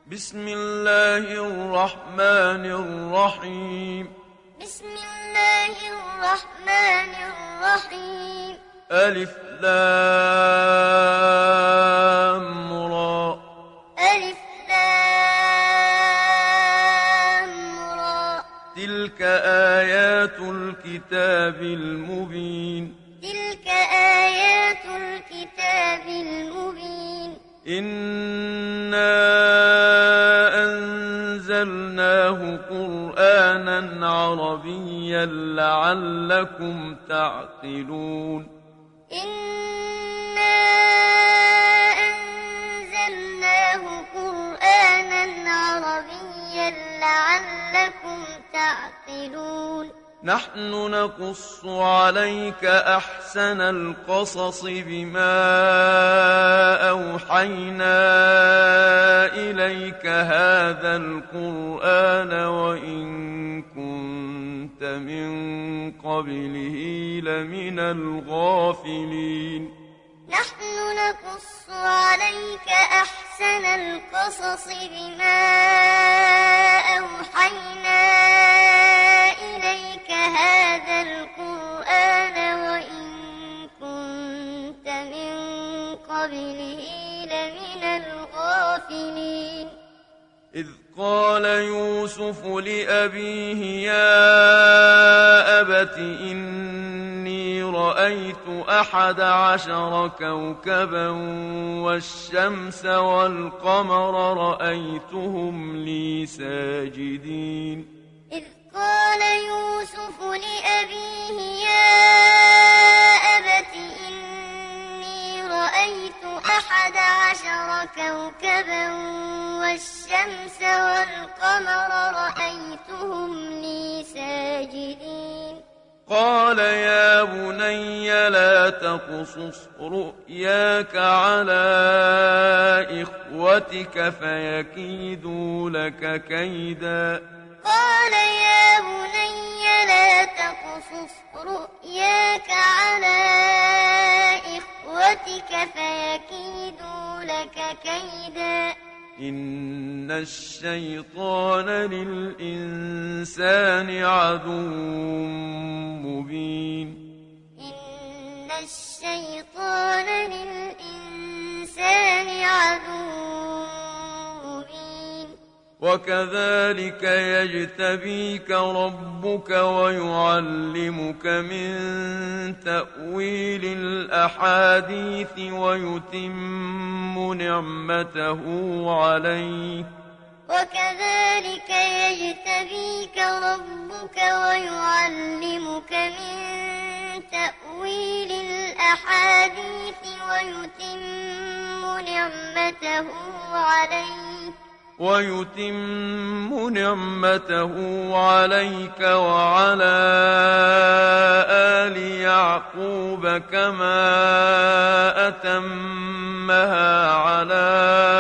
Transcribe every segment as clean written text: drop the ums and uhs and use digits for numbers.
بسم الله الرحمن الرحيم. بسم الله الرحمن الرحيم. ألف لام را. ألف لام را. تلك آيات الكتاب المبين. تلك آيات الكتاب المبين. إنا أنزلناه قرآنا عربيا لعلكم تعقلون. إنا أنزلناه قرآنا عربيا لعلكم تعقلون. نحن نقص عليك أحسن القصص بما أوحينا إليك هذا القرآن وإن كنت من قبله لمن الغافلين. نحن نقص عليك أحسن القصص بما أوحينا إليك هذا القرآن وإن كنت من قبله لمن الغافلين. إذ قال يوسف لأبيه يا أبت إني رأيت 11 كوكبا والشمس والقمر رأيتهم لي ساجدين. إذ قال يوسف لأبيه يا أبت إني رأيت 11 كوكبا والشمس والقمر رأيتهم لي ساجدين. قال يا بني لا تقصص رؤياك على إخوتك فيكيدوا لك كيدا. قال يا بني لا تقصص رؤياك على إخوتك فيكيدوا لك كيدا. إن الشيطان للإنسان عدو مبين. إن الشيطان للإنسان عدو مبين. وكذلك يجتبيك ربك ويعلمك من تأويل الأحاديث ويتم نعمته عليك. وكذلك يجتبيك ربك ويعلمك من تأويل الأحاديث ويتم نعمته عليك وعلى آل يعقوب كما أتمها على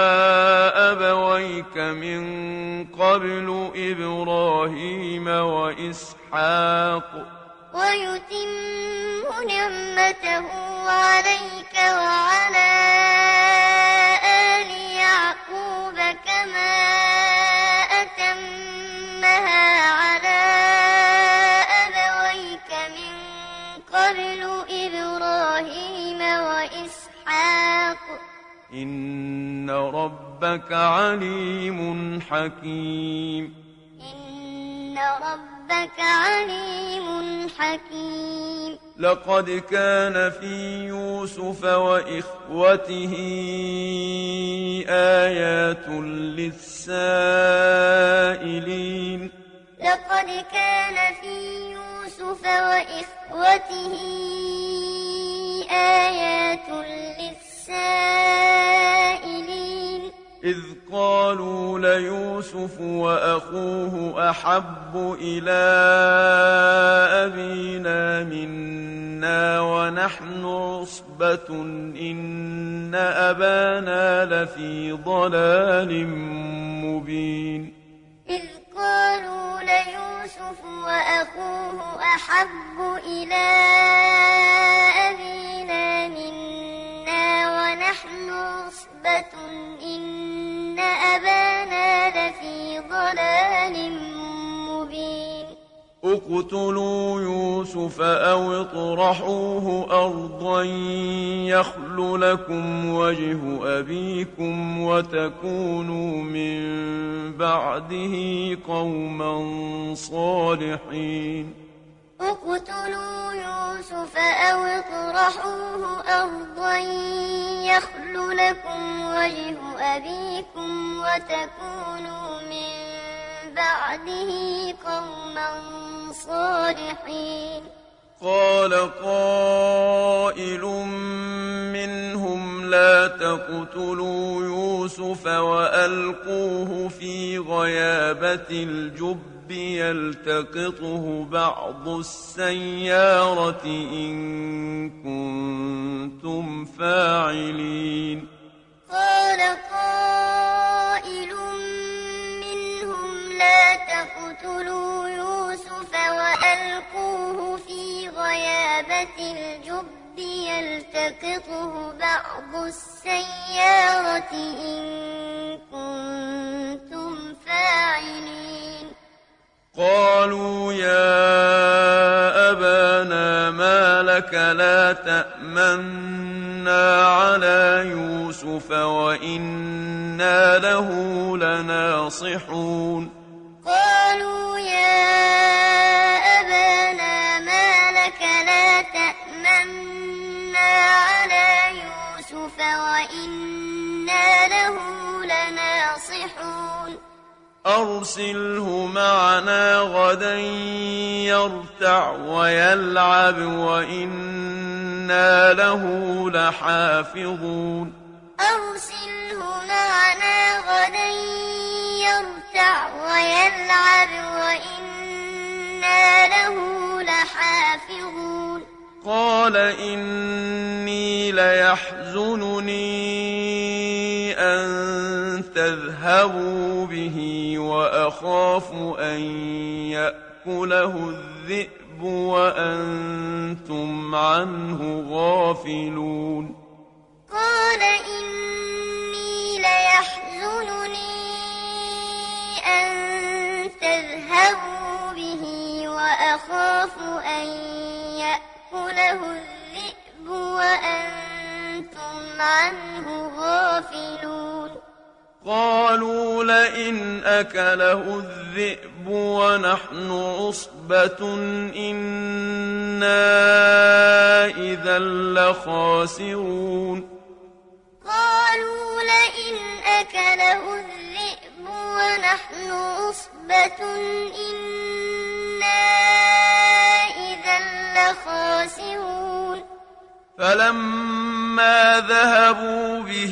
أبويك من قبل إبراهيم وإسحاق. ويتم نعمته عليك وعلى آل يعقوب كما أتمها على أبويك من قبل إبراهيم وإسحاق. إن ربك عليم حكيم. إن ربك عليم حكيم. لقد كان في يوسف وإخوته آيات للسائلين. لقد كان في يوسف وإخوته آيات للسائلين. إذ قالوا ليوسف وأخوه أحب إلى أبينا منا ونحن عصبة إن أبانا لفي ضلال مبين. إذ قالوا ليوسف وأخوه أحب إلى أبينا منا ونحن عصبة إن أبانا اقتلوا يوسف أو اطرحوه أرضا يخل لكم وجه أبيكم وتكونوا من بعده قوما صالحين اقتلوا يوسف أو اطرحوه أرضا يخل لكم وجه أبيكم وتكونوا من بعده قوما صالحين قال قائل منهم لا تقتلوا يوسف وألقوه في غيابة الجب يلتقطه بعض السيارة إن كنتم فاعلين قال قائل منهم لا تقتلوا يوسف وألقوه في غيابة الجب يلتقطه بعض السيارة إن كنتم فاعلين قالوا يا أبانا ما لك لا تأمنا على يوسف وإنا له لناصحون قالوا يا أبانا ما لك لا تأمنا على يوسف وإنا له لناصحون أرسله معنا غدا يرتع ويلعب وإنا له لحافظون أرسله معنا غدا يرتع ويلعب وإنا له لحافظون قال إني ليحزنني أن تذهبوا به وأخاف أن يأكله الذئب وأنتم عنه غافلون قال إني ليحزنني أن تذهبوا به وأخاف أن يأكله الذئب وأنتم عنه غافلون قالوا لئن أكله الذئب ونحن عصبة إنا إذا لخاسرون قالوا لئن أكله الذئب ونحن عصبة إنا إذا لخاسرون فلما ذهبوا به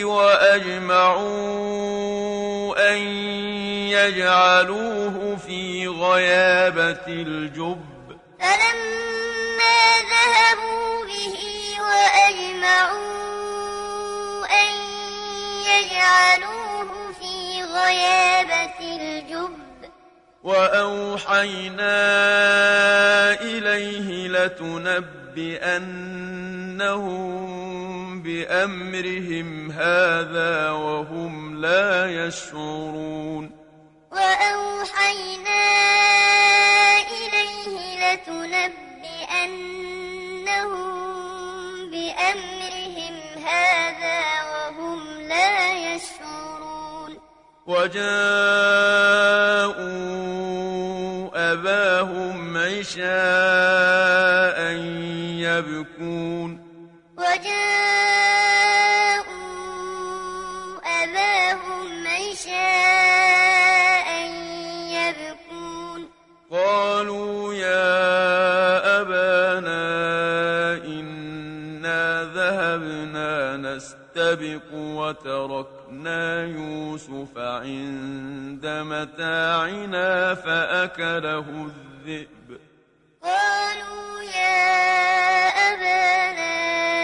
وأجمعوا أن يجعلوه في غيابة الجب فلما ذهبوا به وأجمعوا أن يجعلوه في غيابة الجب وأوحينا إليه لتنبئنهم بأمرهم هذا وهم لا يشعرون وأوحينا إليه لتنبئنهم بأمرهم هذا وهم لا يشعرون وجاءوا أباهم عشاء يبكون وجاءوا أباهم عشاء يبكون قالوا يا أبانا إنا ذهبنا نستبق وتركنا يوسف عند متاعنا فأكله الذئب قالوا يا أبانا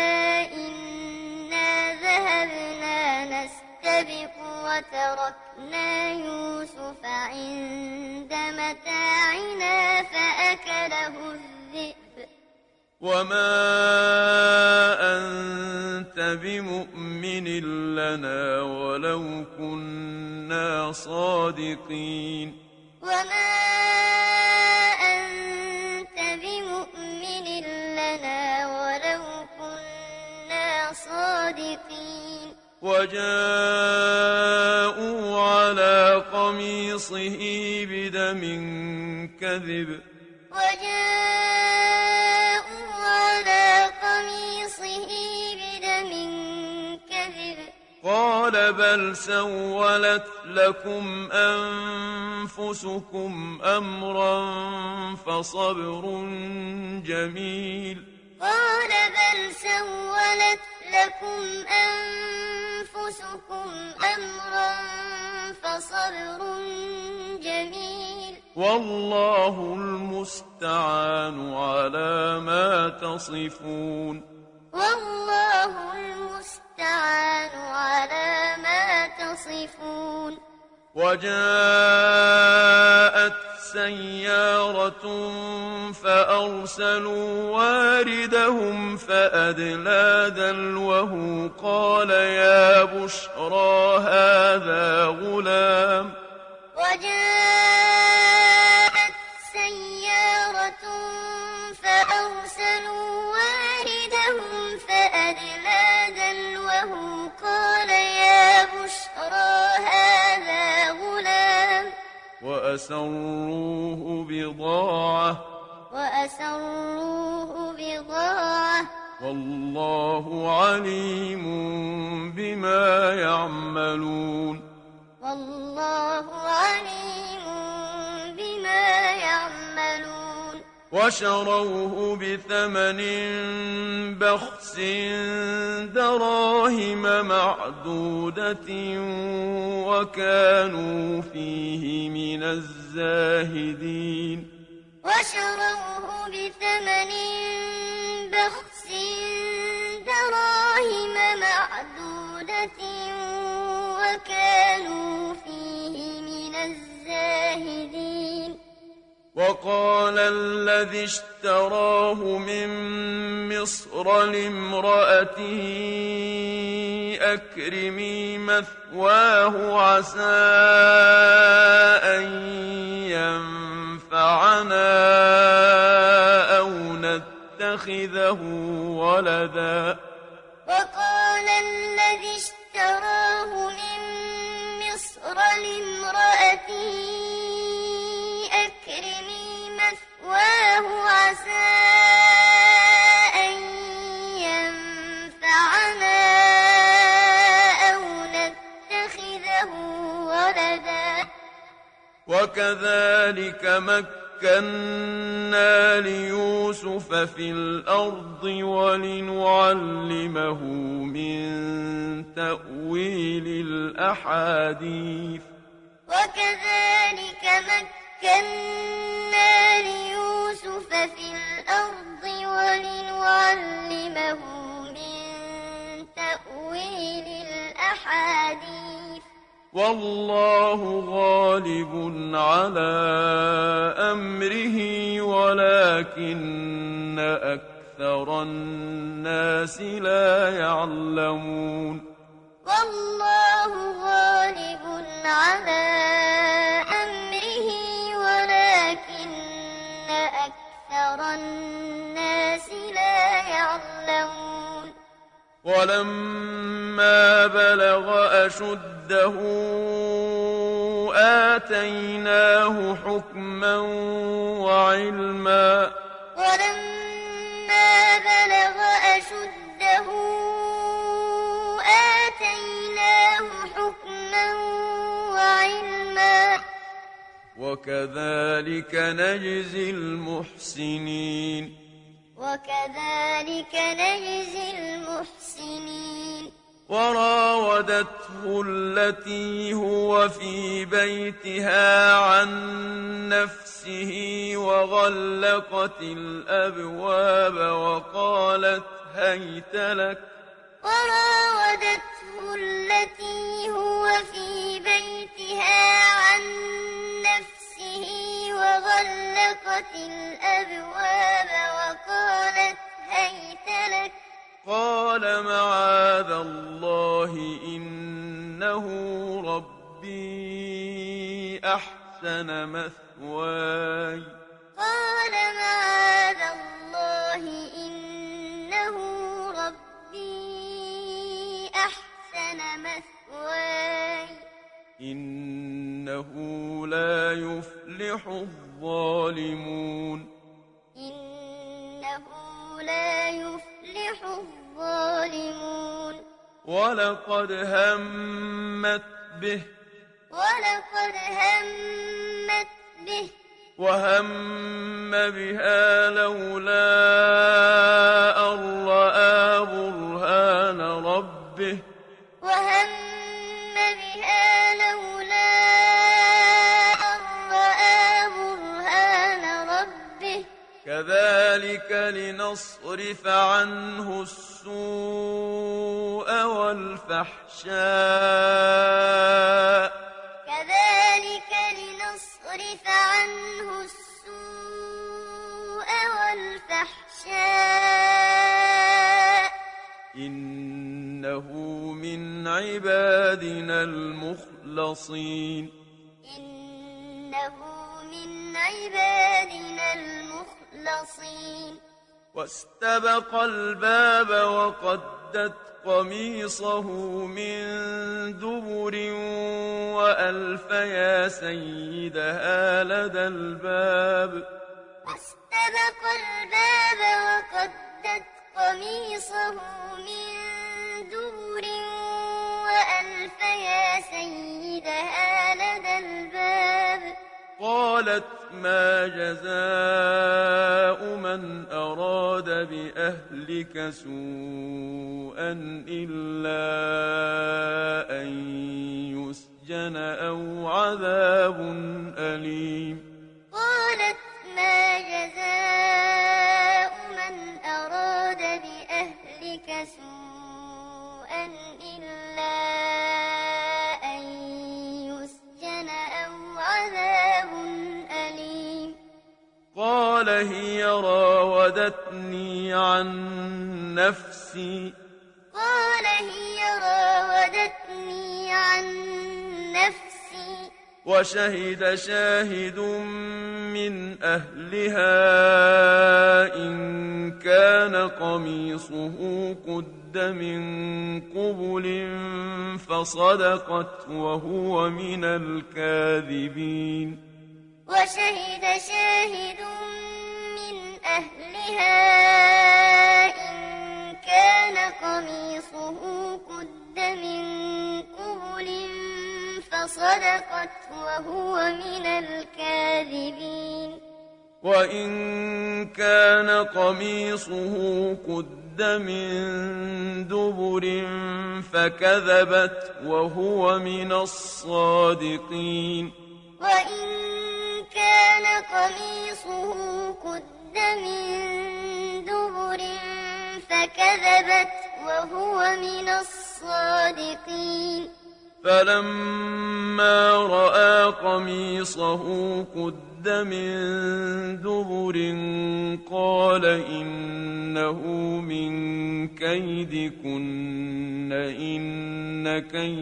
إنا ذهبنا نستبق وتركنا يوسف عند متاعنا فأكله الذئب وما أنت بمؤمن لنا ولو كنا صادقين وما أنت وجاءوا على قميصه بدم كذب وجاءوا على قميصه بدم كذب قال بل سولت لكم أنفسكم أمرا فصبر جميل قال بل سولت لكم أنفسكم أمرا فصبر جميل والله المستعان على ما تصفون والله المستعان على ما تصفون وجاءت سيارة فأرسلوا واردهم فأدلى دلوه قال يا بشرى هذا غلام وجاءت سيارة فأرسلوا واردهم فأدلى دلوه قال يا بشرى هذا غلام وأسروه بضاعة والله عليم بما يعملون والله عليم بما يعملون وشروه بثمن بخس دراهم معدودة وكانوا فيه من الزاهدين وشروه بثمن بخس دراهم معدودة وكانوا فيه من الزاهدين وقال الذي اشتراه من مصر لامرأته أكرمي مثواه عسى أن ينفعنا أو نتخذه ولدا وقال الذي اشتراه من مصر لامرأته أكرمي مثواه عسى أن ينفعنا أو نتخذه ولدا وكذلك مكنا ليوسف في الأرض ولنعلمه من تأويل الأحاديث وكذلك مكنا ليوسف في الأرض ولنعلمه من تأويل الأحاديث والله غالب على أمره ولكن أكثر الناس لا يعلمون والله غالب على أمره ولكن أكثر الناس لا يعلمون ولما بلغ أشده آتيناه حكما وعلما ولما بلغ أشده آتيناه حكما وعلما وكذلك نجزي المحسنين وكذلك نجزي المحسنين وراودته التي هو في بيتها عن نفسه وغلقت الأبواب وقالت هيت لك وراودته التي هو في بيتها عن نفسه وغلقت الأبواب وقالت هيت لك قال معاذ الله إنه ربي أحسن مثواي قال معاذ الله إنه ربي أحسن إنه لا يفلح الظالمون إنه لا يفلح الظالمون ولقد همت به وهم بها لولا أن رأى برهان ربه كذلك لنصرف عنه السوء والفحشاء إنه من عبادنا المخلصين واستبق الباب وقدت قميصه من دبر وألف يا سيدها لدى الباب قالت ما جزاء من أراد بأهلك سوءا إلا أن يسجن أو عذاب أليم قال هي راودتني عن نفسي وشهد شاهد من أهلها إن كان قميصه قد من قبل فصدقت وهو من الكاذبين وإن كان قميصه قد من دبر فكذبت وهو من الصادقين فلما رأى قميصه قد من دبر قال إنه من كيدكن إن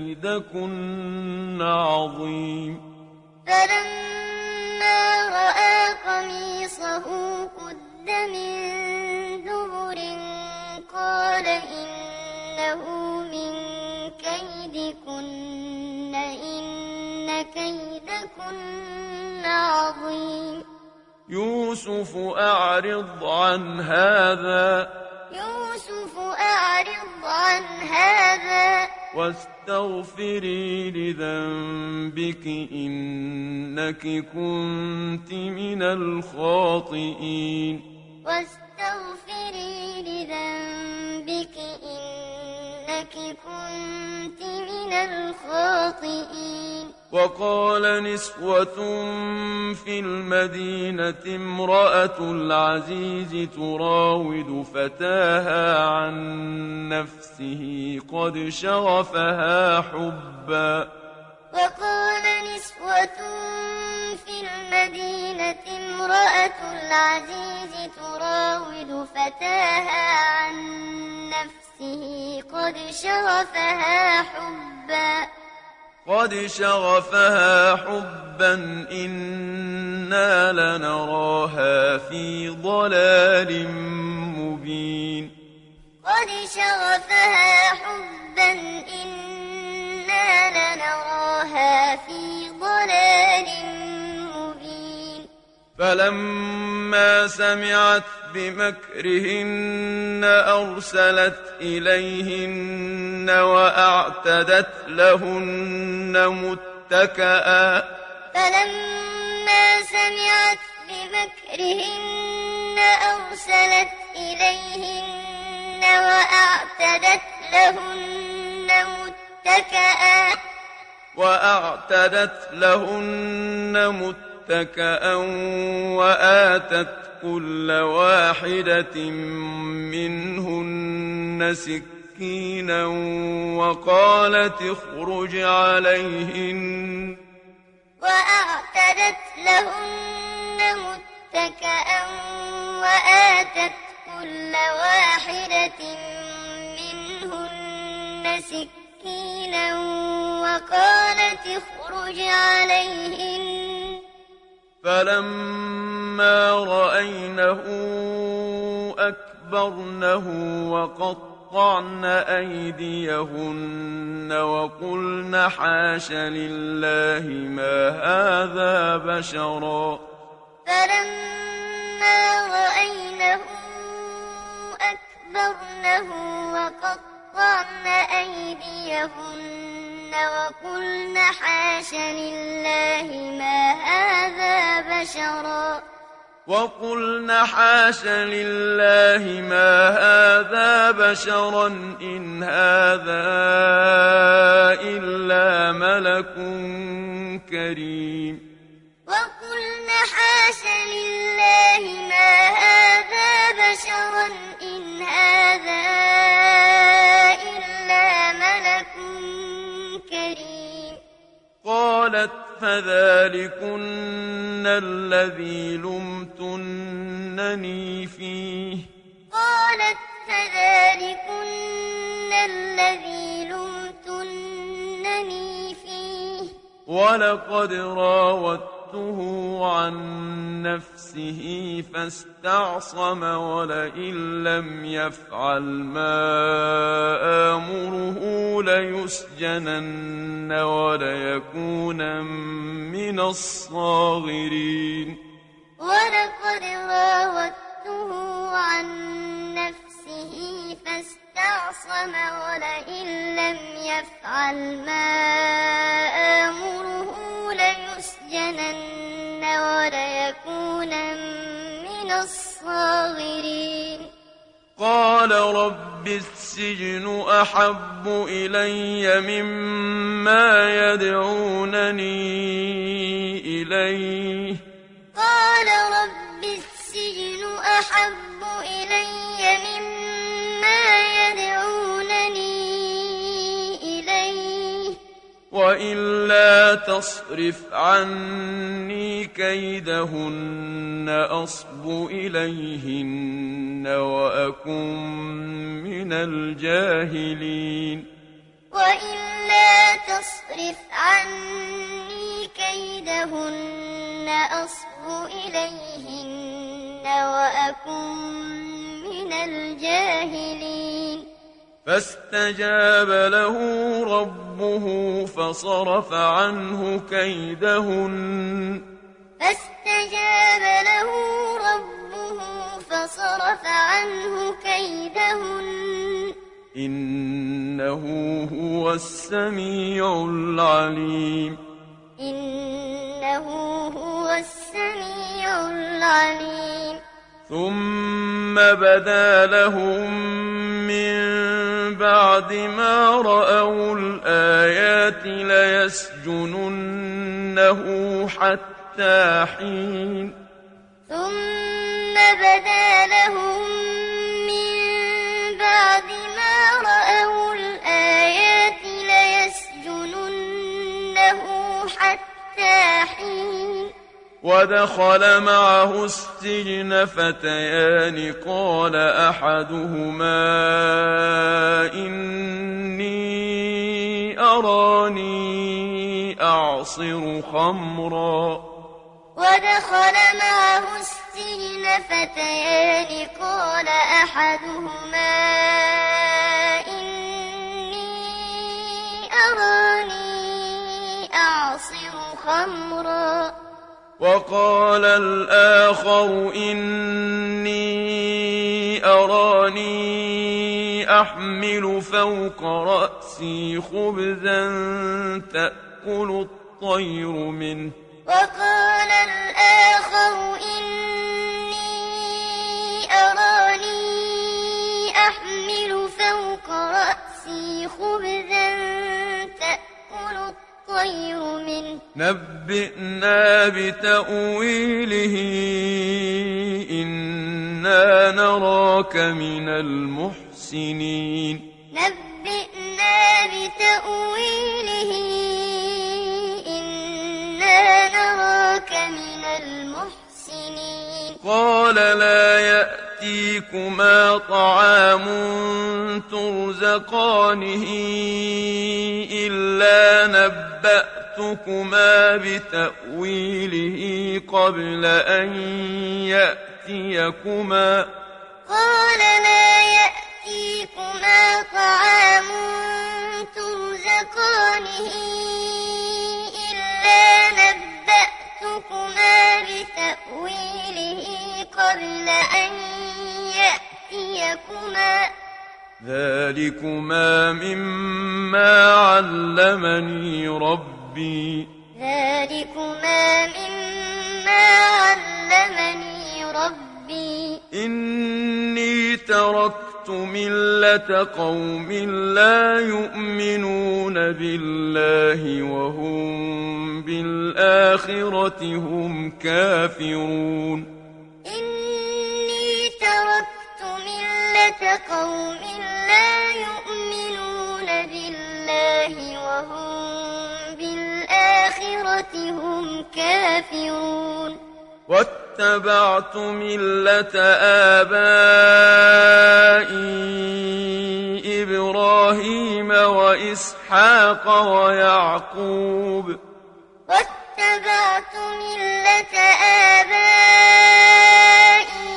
كيدكن عظيم يوسف أعرض عن هذا واستغفري لذنبك إنك كنت من الخاطئين وقال نسوة في المدينة امرأة العزيز تراود فتاها عن نفسه قد شغفها حبا إنا لنراها في ضلال مبين فلما سمعت بمكرهن أرسلت إليهن وأعتدت لهن متكئا فلما سمعت بمكرهن أرسلت إليهن وأعتدت لهن متكأ وآتت كل واحدة منهن سكينا وقالت اخرج عليهن وأعتدت لهن متكأ وآتت كل واحدة منهن سكينا وقالت اخرج عليهن فلما رأينه أكبرنه وقطعن أيديهن وقلن حاش لله ما هذا بشرا فلما رأينه أكبرنه وقطعن أيديهن وقلن حاش لله ما هذا بشرا إن هذا إلا ملك كريم وقلن حاش لله ما هذا بشرا إن هذا إلا ملك كريم قالت فذلكن الذي لمتنني فيه ولقد راودته عن نفسه فاستعصم ولئن لم يفعل ما آمره ليسجنن وليكون من الصاغرين ولقد راودته عن نفسه فاستعصم ولئن لم يفعل ما آمره ليسجنن وليكون من الصاغرين قال رب السجن أحب إلي مما يدعونني إليه وإلا تصرف عني كيدهن أصب إليهن وأكن من الجاهلين وإلا تصرف عني كيدهن أصب إليهن وأكن من الجاهلين فاستجاب له ربه فصرف عنه كيدهن إنه هو السميع العليم ثم بدا لهم من بعد ما رأوا الآيات ليسجننه حتى حين ثم بدا لهم من بعد ما رأوا الآيات ليسجننه حتى حين ودخل معه السجن فتيان قال أحدهما إني أراني أعصر خمرا ودخل معه السجن فتيان قال أحدهما إني أراني أعصر خمرا وقال الآخر إني أراني أحمل فوق رأسي خبزا تأكل الطير منه وقال الآخر إني أراني أحمل فوق رأسي خبزا تأكل الطير منه نبئنا بتأويله إنا نراك من المحسنين نبئنا بتأويله إنا نراك من المحسنين قال لا يأتيكما طعام ترزقانه إلا نبأتكما بتأويله قبل أن يأتيكما قال لا يأتيكما طعام ترزقانه إلا نبأتكما بتأويله قبل أن يأتيكما ذلكما مما علمني ربي ذلكما مما علمني ربي إني تركت ملة قوم لا يؤمنون بالله وهم بالآخرة هم كافرون إني تركت ملة قوم لا يؤمنون بالله وهم بالآخرة هم كافرون واتبعت ملة آبائي إبراهيم وإسحاق ويعقوب واتبعت ملة آبائي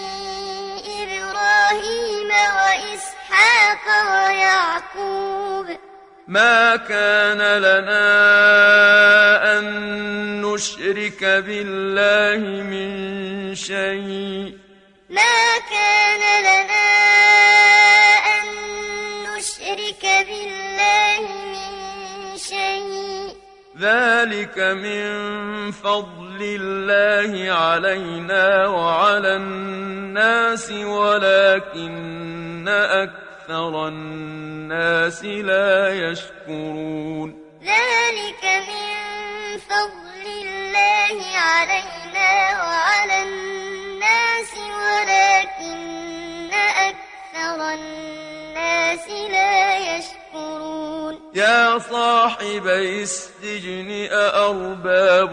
إبراهيم وإسحاق ويعقوب ما كان لنا أن نشرك بالله من شيء ما كان لنا أن نشرك بالله من شيء ذلك من فضل الله علينا وعلى الناس ولكن أكثر الناس لا يشكرون ذلك من فضل الله علينا وعلى الناس ولكن أكثر الناس لا يشكرون يا صاحبي السجن أأرباب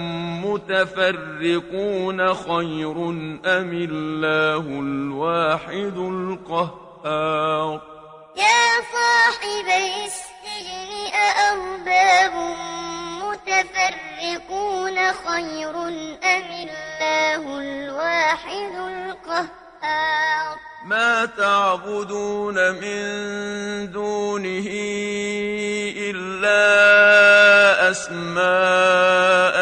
متفرقون خير أم الله الواحد القهار يا صاحبي السجن أأرباب متفرقون خير أم الله الواحد القهار ما تعبدون من دونه إلا أسماء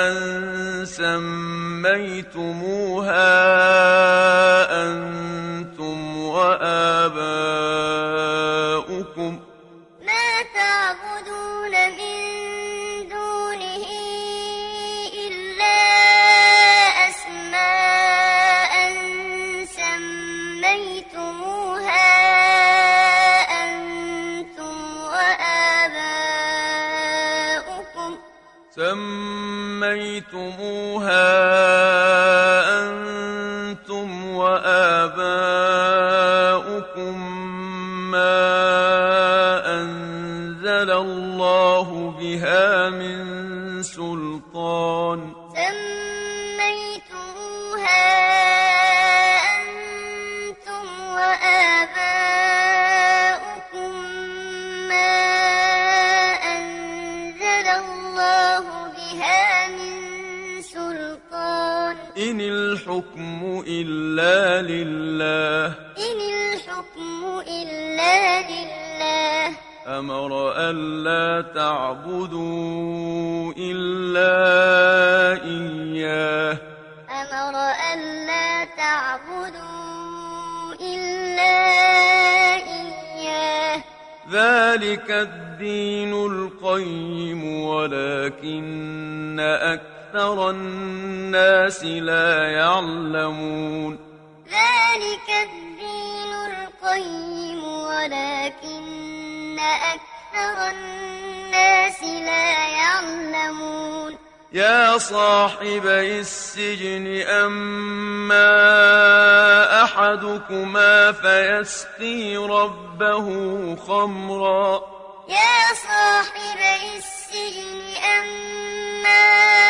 سميتموها أنتم وآباؤكم ما تعبدون من دونه إلا أسماء سميتموها أنتم وآباؤكم ما أنزل الله بها من سلطان سميتموها أنتم وآباؤكم ما أنزل الله بها من سلطان إن الحكم إلا لله إن الحكم إلا لله أمر ألا تعبدوا إلا إياه ذلك الدين القيم ولكن أكثر الناس لا يعلمون ذلك الدين القيم ولكن أكثر الناس لا يعلمون يا صاحبي السجن أما أحدكما فيسقي ربه خمرا يا صاحبي السجن أما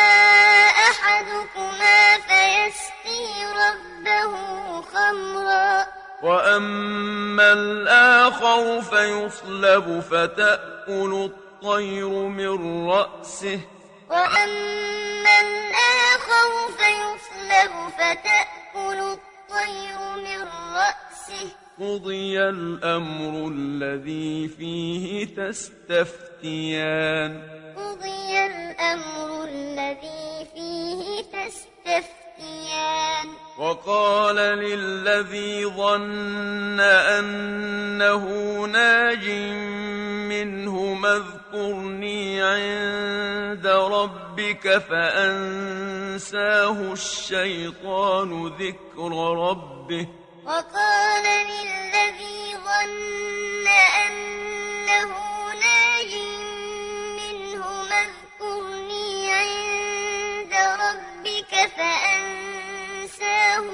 أحدكما فيسقي ربه خمرا وأما الآخر فيصلب فتأكل الطير من رأسه وأما الآخر فيصلب فتأكل الطير من رأسه قضي الأمر الذي فيه تستفتيان قضي الأمر الذي فيه تستفتيان وقال للذي ظن أنه ناج منهما اذكرني عند ربك فأنساه الشيطان ذكر ربه وقال للذي ظن أنه ناج منهما اذكرني عند ربك فأنساه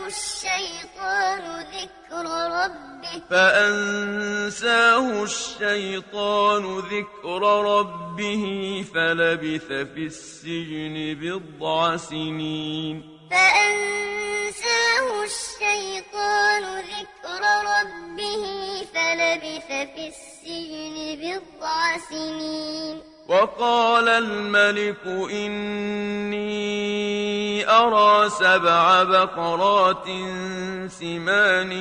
الشيطان ذكر ربه فلبث في السجن بضع سنين فأنساه الشيطان ذكر ربه فلبث في السجن بضع سنين وقال الملك إني أرى 7 بقرات سمان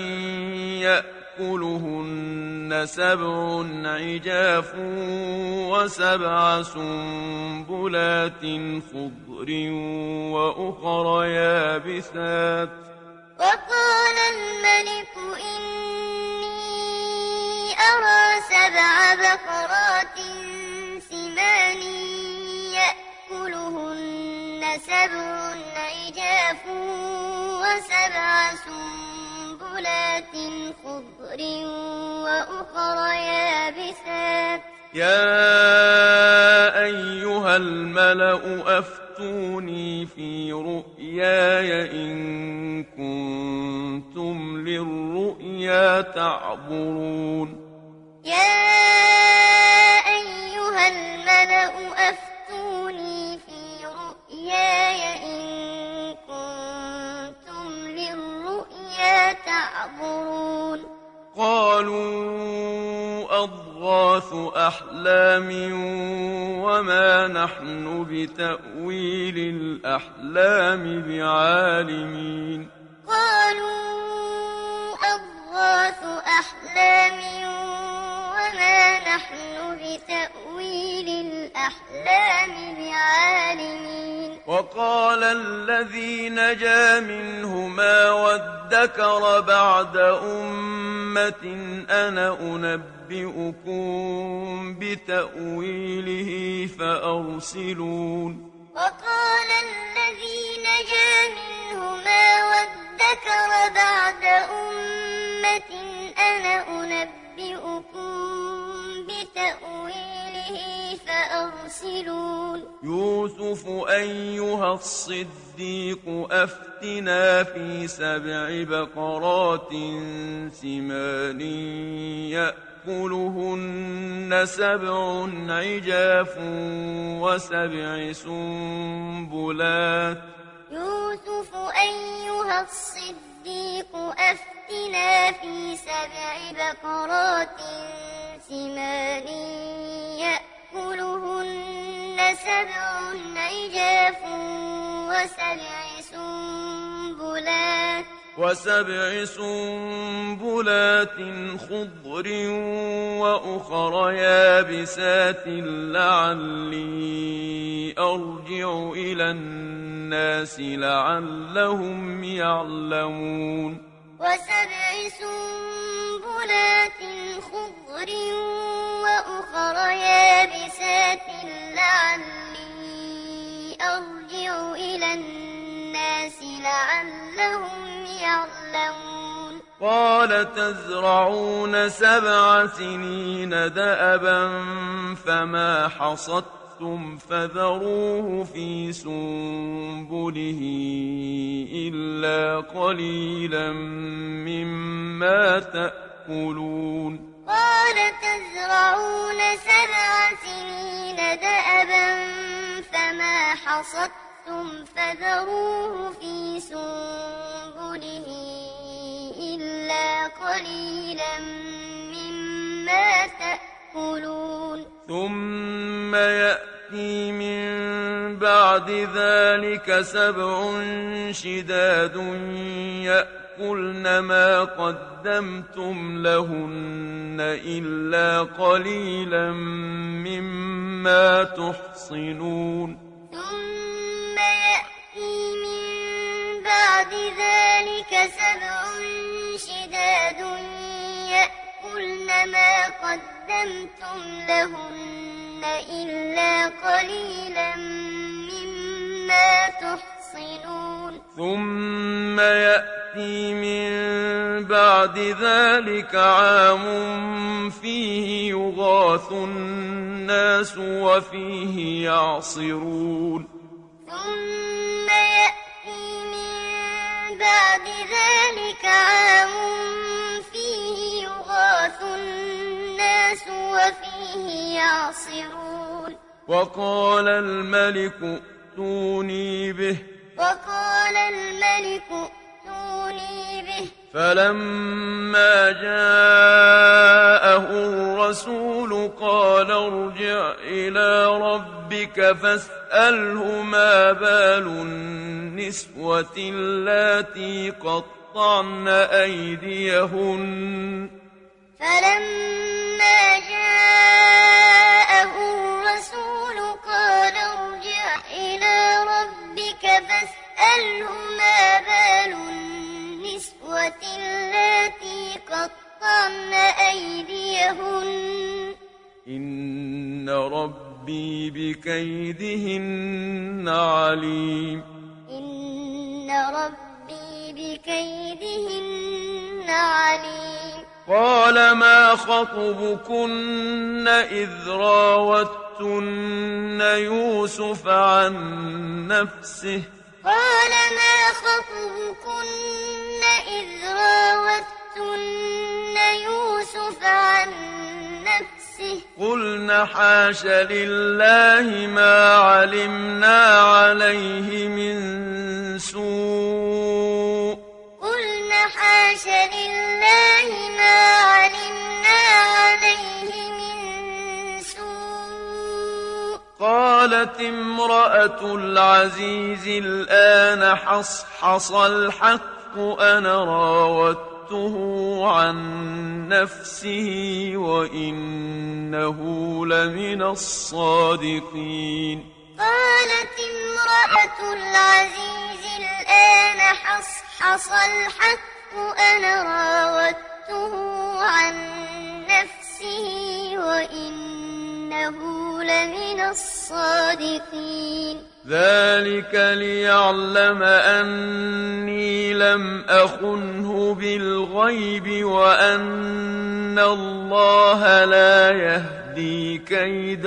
يأكلهن 7 عجاف و7 سنبلات خضر وأخر يابسات وقال الملك إني أرى 7 بقرات سمان يأكلهن 7 عجاف و7 سنبلات خضر وأخر يابسات يا أيها الملأ أفتوني في رؤياي إن كنتم للرؤيا تعبرون يا أيها الملأ أفتوني في رؤياي إن كنتم للرؤيا تعبرون قالوا أضغاث أحلام وما نحن بتأويل الأحلام بعالمين قالوا أضغاث أحلام وما نحن بتأويل الأحلام بعالمين وقال الذي نجا منهما وادكر بعد أمة أنا أنبئكم بتأويله فأرسلون وقال الذي نجا منهما وادكر بعد أمة أنا أنبئكم بتأويله فأرسلون يوسف أيها الصديق أفتنا في 7 بقرات سمان يأكلهن 7 عجاف و7 سنبلات يوسف أيها الصديق أفتنا في 7 بقرات سمان يأكلهن 7 عجاف و7 سنبلات خضر وأخر يابسات لعلي أرجع إلى الناس لعلهم يعلمون وسبع سنبلات خضر وأخر يابسات لعلي أرجع إلى الناس لعلهم يعلمون قال تزرعون 7 سنين دأبا فما حصدتم فذروه في سنبله إلا قليلا مما تأكلون قال تزرعون 7 سنين دأبا فما حصدتم فذروه في سنبله إلا قليلا مما تأكلون ثم يأتي من بعد ذلك 7 شداد يأكلن ما قدمتم لهن إلا قليلا مما تحصنون ثم يأتي من بعد ذلك 7 شداد يأكلن ما قدمتم لهن إلا قليلا مما تحصنون ثم يأتي من بعد ذلك عام فيه يغاث الناس وفيه يعصرون ثم يأتي من بعد ذلك عام فيه يغاث الناس وفيه يعصرون وقال الملك ائتوني به وقال الملك ائتوني به فلما جاءه الرسول قال ارجع إلى ربك فاسأله ما بال النسوة اللاتي قطعن أيديهن فلما جاءه الرسول قال ارجع إلى ربك فاسأله ما بال النسوة اللاتي قطعن أيديهن إن ربي بكيدهن عليم إن ربي بكيدهن عليم قال ما خطبكن إذ راوتن يوسف عن نفسه قال ما خطبكن إذ راوتن يوسف عن نفسه قلن حاش لله ما علمنا عليه من سوء قلن حاش لله ما علمنا عليه من سوء قالت امرأة العزيز الآن حصحص الحق أنا راودته عن نفسه وإنه لمن الصادقين قالت امرأة العزيز الآن حصحص الحق أنا راودته عن نفسه وإنه لمن الصادقين ذلك ليعلم أني لم أخنه بالغيب وأن الله لا يهدي كيد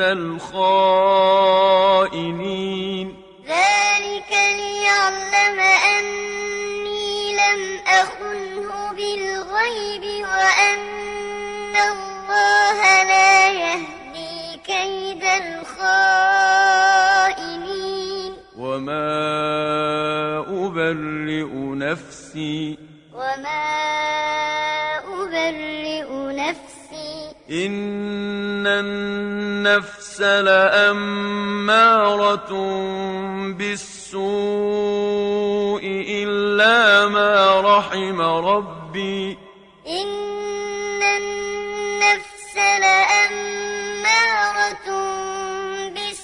الخائنين ذلك ليعلم أني لم أخنه بالغيب وأن الله لا يهدي كيد الخائنين وما أبرئ نفسي إن النفس لأمارة بالسوء إلا ما رحم ربي إن النفس لأمارة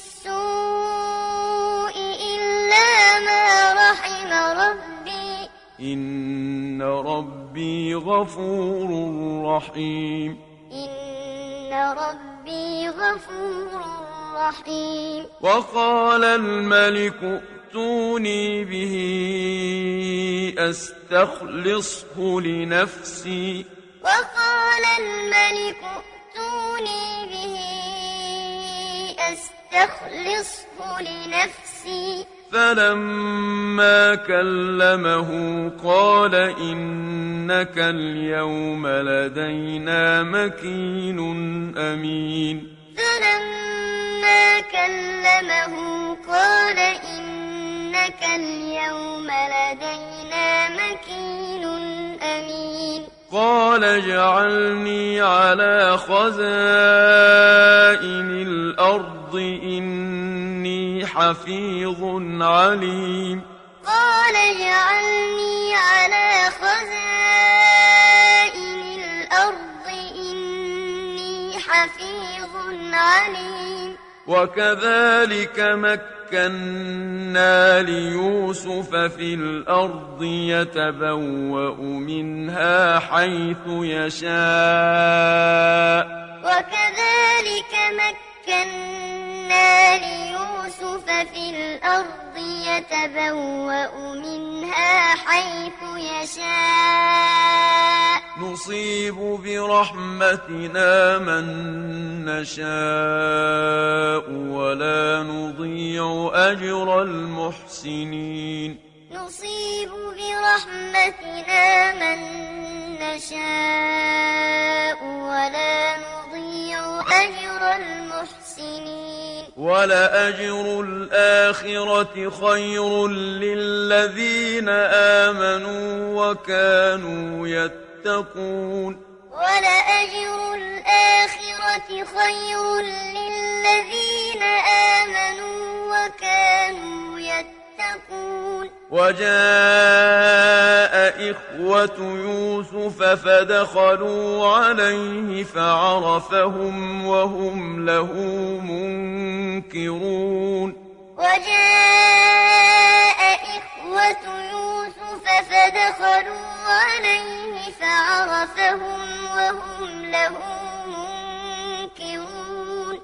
بالسوء إلا ما رحم ربي إن ربي غفور رحيم إن ربي غفور رحيم وقال الملك ائتوني به أستخلصه لنفسي وقال الملك ائتوني به أستخلصه لنفسي فلما كلمه قال إنك اليوم لدينا مكين أمين فلما كلمه قال إنك اليوم لدينا مكين أمين قال اجعلني على خزائن الأرض إني حفيظ عليم قال اجعلني على خزائن الأرض إني حفيظ عليم وكذلك مكنا ليوسف في الأرض يتبوأ منها حيث يشاء وكذلك مكنا ليوسف في الأرض يتبوأ منها حيث يشاء نصيب برحمتنا من نشاء ولا نضيع أجر المحسنين نصيب برحمتنا من نشاء ولا نضيع أجر المحسنين ولأجر الآخرة خير للذين آمنوا وكانوا يتقون ولأجر الآخرة خير للذين آمنوا وكانوا يتقون وجاء إخوة يوسف فدخلوا عليه فعرفهم وهم له منكرون وجاء إخوة يوسف فدخلوا عليه فعرفهم وهم له منكرون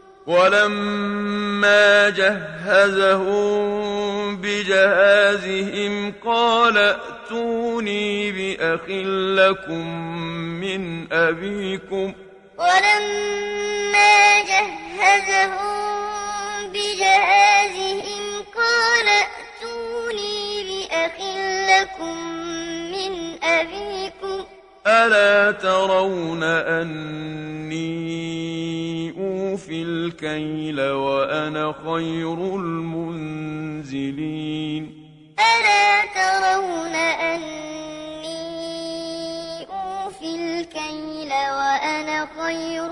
ولما جهزهم بجهازهم قال ائتوني بأخ لكم من أبيكم ولما جهزهم بجهازهم قال ائتوني بأخ لكم من أبيكم ألا ترون أني أوفي الكيل وأنا خير المنزلين ألا ترون أني أوفي الكيل وأنا خير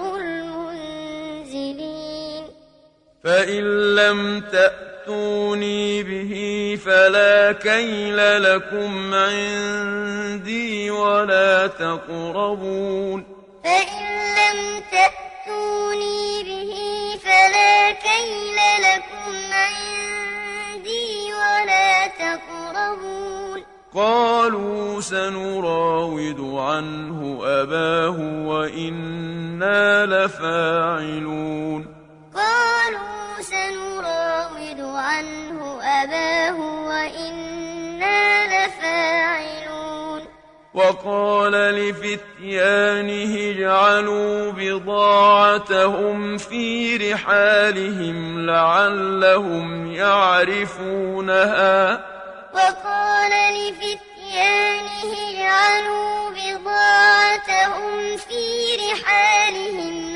المنزلين فإن لم تأتوني به فلا كيل لكم عندي ولا تقربون فإن لم تأتوني به فلا كيل لكم عندي ولا تقربون قالوا سنراود عنه أباه وإنا لفاعلون قالوا سنراود عنه أباه وإنا لفاعلون وقال لفتيانه اجعلوا بضاعتهم في رحالهم لعلهم يعرفونها وقال لفتيانه اجعلوا بضاعتهم في رحالهم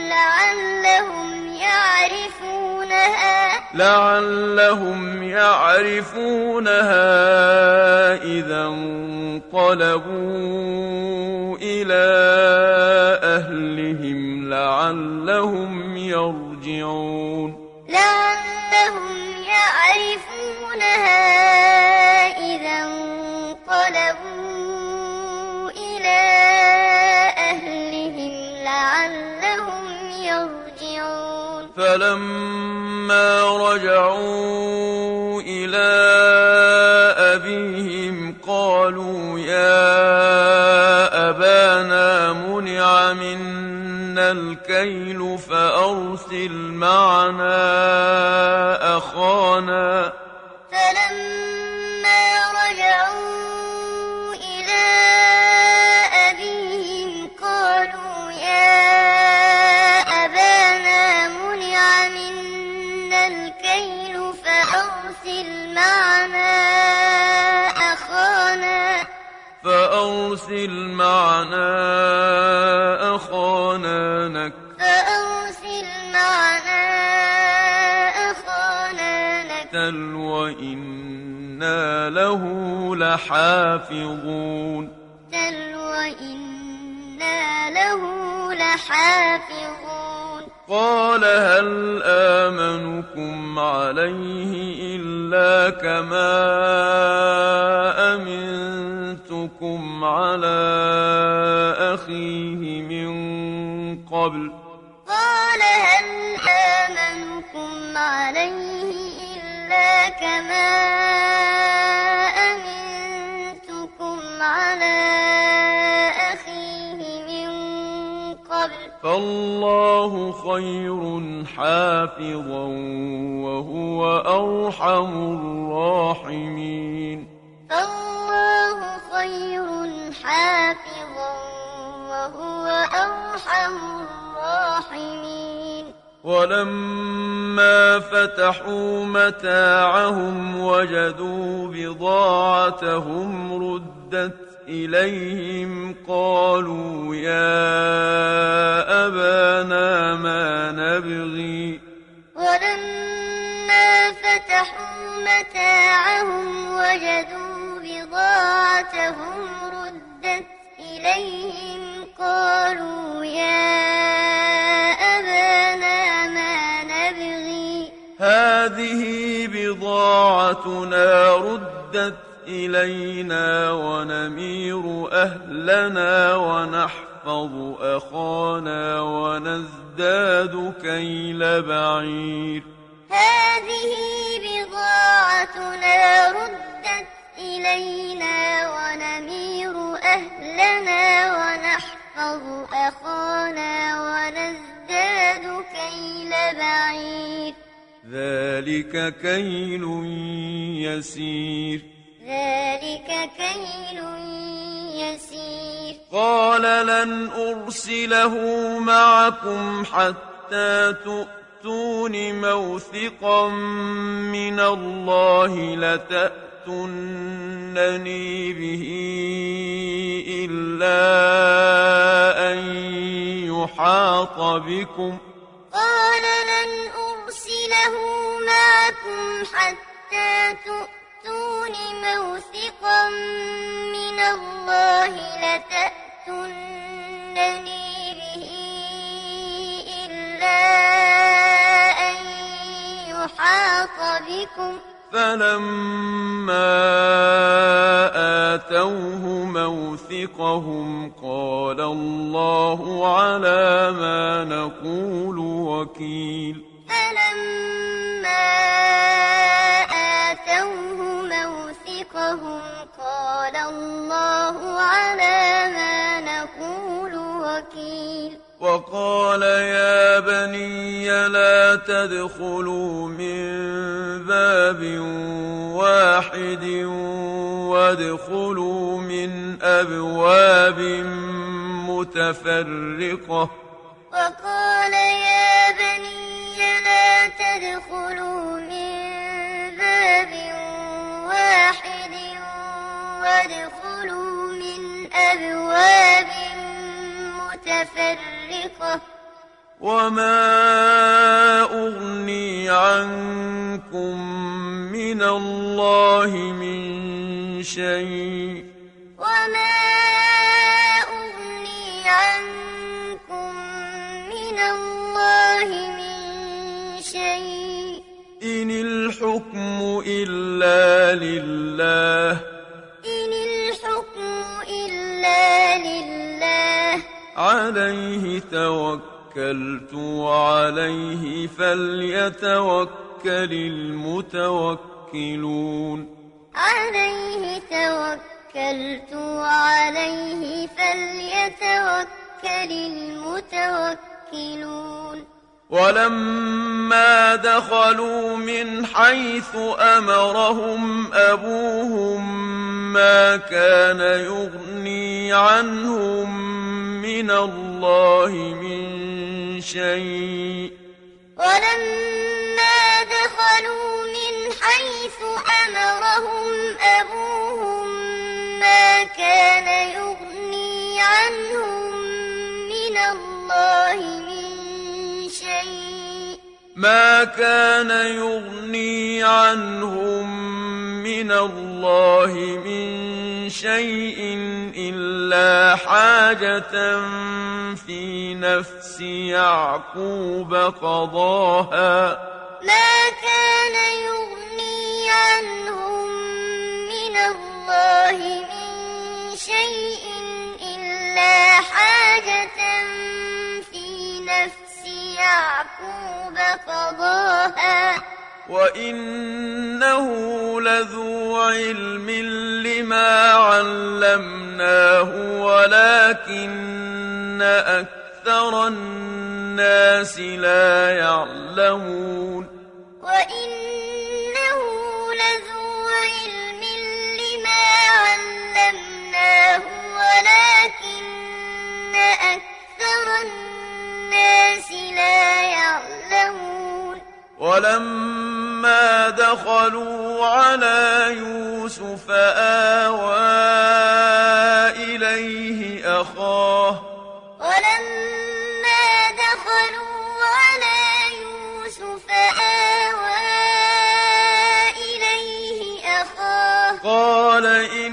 لعلهم يعرفونها إذا انقلبوا إلى أهلهم لعلهم يرجعون لعلهم يعرفونها إذا انقلبوا إلى أهلهم لعلهم يرجعون فلما رجعوا إلى أبيهم قالوا يا الكيل فأرسل معنا أخانا. فلما رجعوا إلى أبيهم قالوا يا أبانا منع منا الكيل فأرسل معنا أخانا. نكتل وإنا له لحافظون. قال هل آمنكم عليه إلا كما أمنتكم على أخيه من قبل. قال هل آمنكم عليه إلا كما أمنتكم على أخيه من قبل. فالله خير حافظا وهو أرحم الراحمين. فالله خير حافظا وهو أرحم الراحمين. ولما فتحوا متاعهم وجدوا بضاعتهم ردت إليهم قالوا يا أبانا ما نبغي. ولما فتحوا متاعهم وجدوا بضاعتهم ردت إليهم قالوا يا أبانا ما نبغي. هذه بضاعتنا ردت إلينا ونمير أهلنا ونحفظ أخانا ونزداد كيل بعير. هذه بضاعتنا ردت إلينا ونمير أهلنا ونحفظ أخانا ونزداد كيل بعير. ذلك كيل يسير. قال لن أرسله معكم حتى تؤتون موثقا من الله لتأتونني به إلا أن يحاط بكم. قال لن أرسله معكم حتى تؤتون موثقا من الله لتأتونني به إلا أن يحاط بكم. فلما آتوه موثقهم قال الله على ما نقول وكيل. فلما آتوه موثقهم قال الله على ما نقول وكيل. وقال يا بني لا تدخلوا من باب واحد وادخلوا من أبواب متفرقة. وقال يا بني لا تدخلوا من باب واحد وادخلوا من أبواب متفرقة. وما أغني عنكم من الله من شيء. وما أغني عنكم من الله من شيء. إن الحكم إلا لله. إن الحكم إلا لله. عليه توكلت وعليه فليتوكل المتوكلون. عليه توكلت وعليه فليتوكل المتوكلون. يتوكلون ولما دخلوا من حيث أمرهم أبوهم ما كان يغني عنهم من الله من شيء ولما دخلوا من حيث أمرهم أبوهم ما كان يغني عنهم من الله من شيء ما كان يغني عنهم من الله من شيء إلا حاجة في نفس يعقوب قضاها ما كان يغني عنهم من الله من شيء إلا حاجة في نفس يعقوب قضاها وإنه لذو علم لما علمناه ولكن أكثر الناس لا يعلمون وإنه لذو علم لما علمناه ولكن أكثر الناس لا يعلمون ولما دخلوا على يوسف آوى إليه أخاه ولما دخلوا على يوسف آوى إليه أخاه قال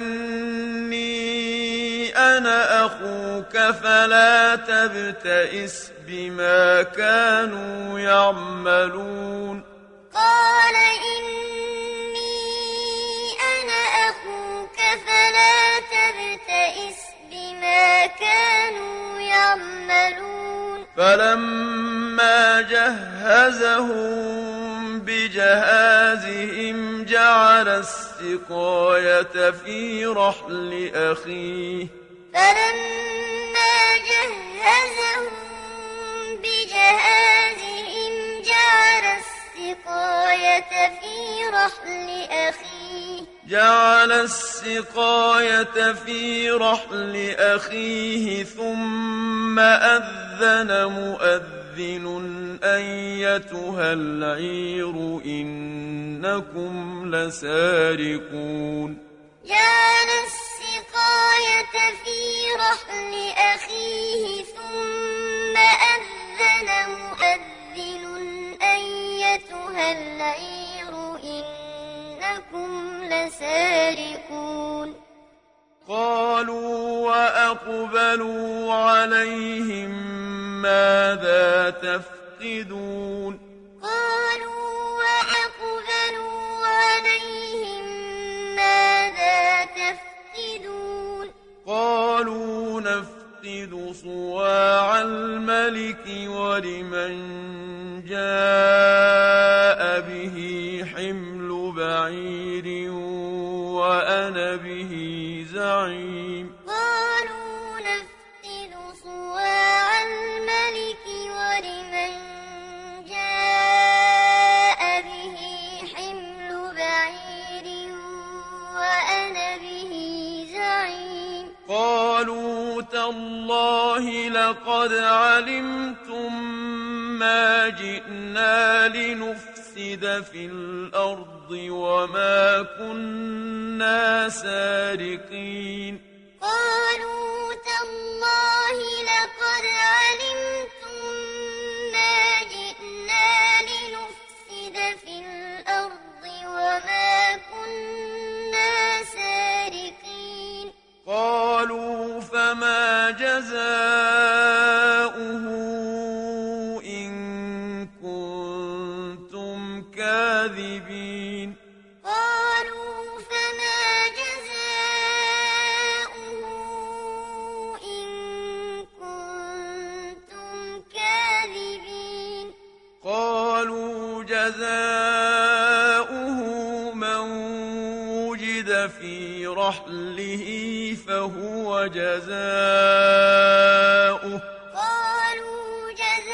إني أنا أخوك فلا تبتئس بما كانوا يعملون قال إني أنا أخوك فلا تبتئس بما كانوا يعملون فلما جهزهم بجهازهم جعل السقاية في رحل أخيه فلما جهزهم بجهازهم جعل السقاية في رحل أخيه ثم أذن مؤذن أيتها العير إنكم لسارقون جعل السقاية في رحل أخيه ثم أذن مؤذن أيتها العير إنكم لسارقون قالوا وأقبلوا عليهم ماذا تفقدون قالوا وأقبلوا عليهم ماذا تفقدون قالوا نفقد صواع الملك ولمن جاء به حمل بعير وأنا به زعيم قالوا نفقد صواع الملك ولمن جاء به حمل بعير وأنا به زعيم قالوا تالله لقد علمتم ما جئنا لنفسد في الأرض وما كنا سارقين قالوا تالله لقد علمتم ما جئنا لنفسد في الأرض وما كنا سارقين قالوا فما جزاؤه إن كنتم كاذبين قالوا فما جزاؤه إن كنتم كاذبين قالوا جزاؤه من وجد في رحله فهو جزاؤه قالوا جزاؤه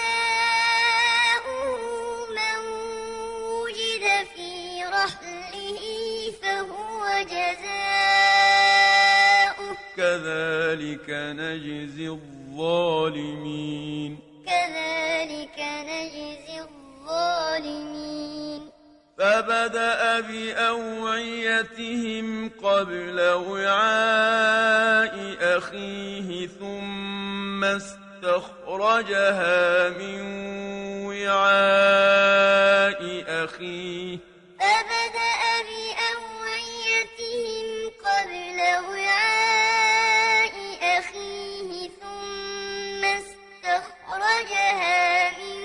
كذلك نجزي الظالمين كذلك نجزي الظالمين فبدأ بأوعيتهم قبل وعاء أخيه ثم استخرجها من وعاء أخيه فبدأ بأوعيتهم قبل وعاء أخيه ثم استخرجها من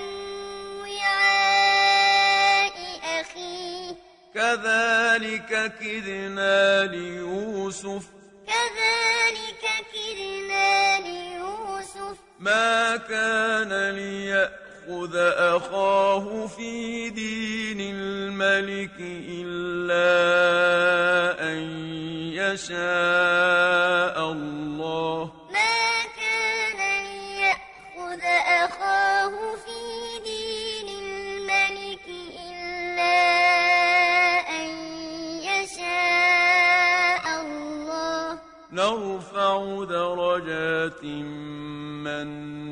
وعاء أخيه كذلك كدنا ليوسف ما كان ليأخذ أخاه في دين الملك إلا أن يشاء الله ما كان ليأخذ أخاه في دين الملك إلا أن يشاء الله نرفع درجات من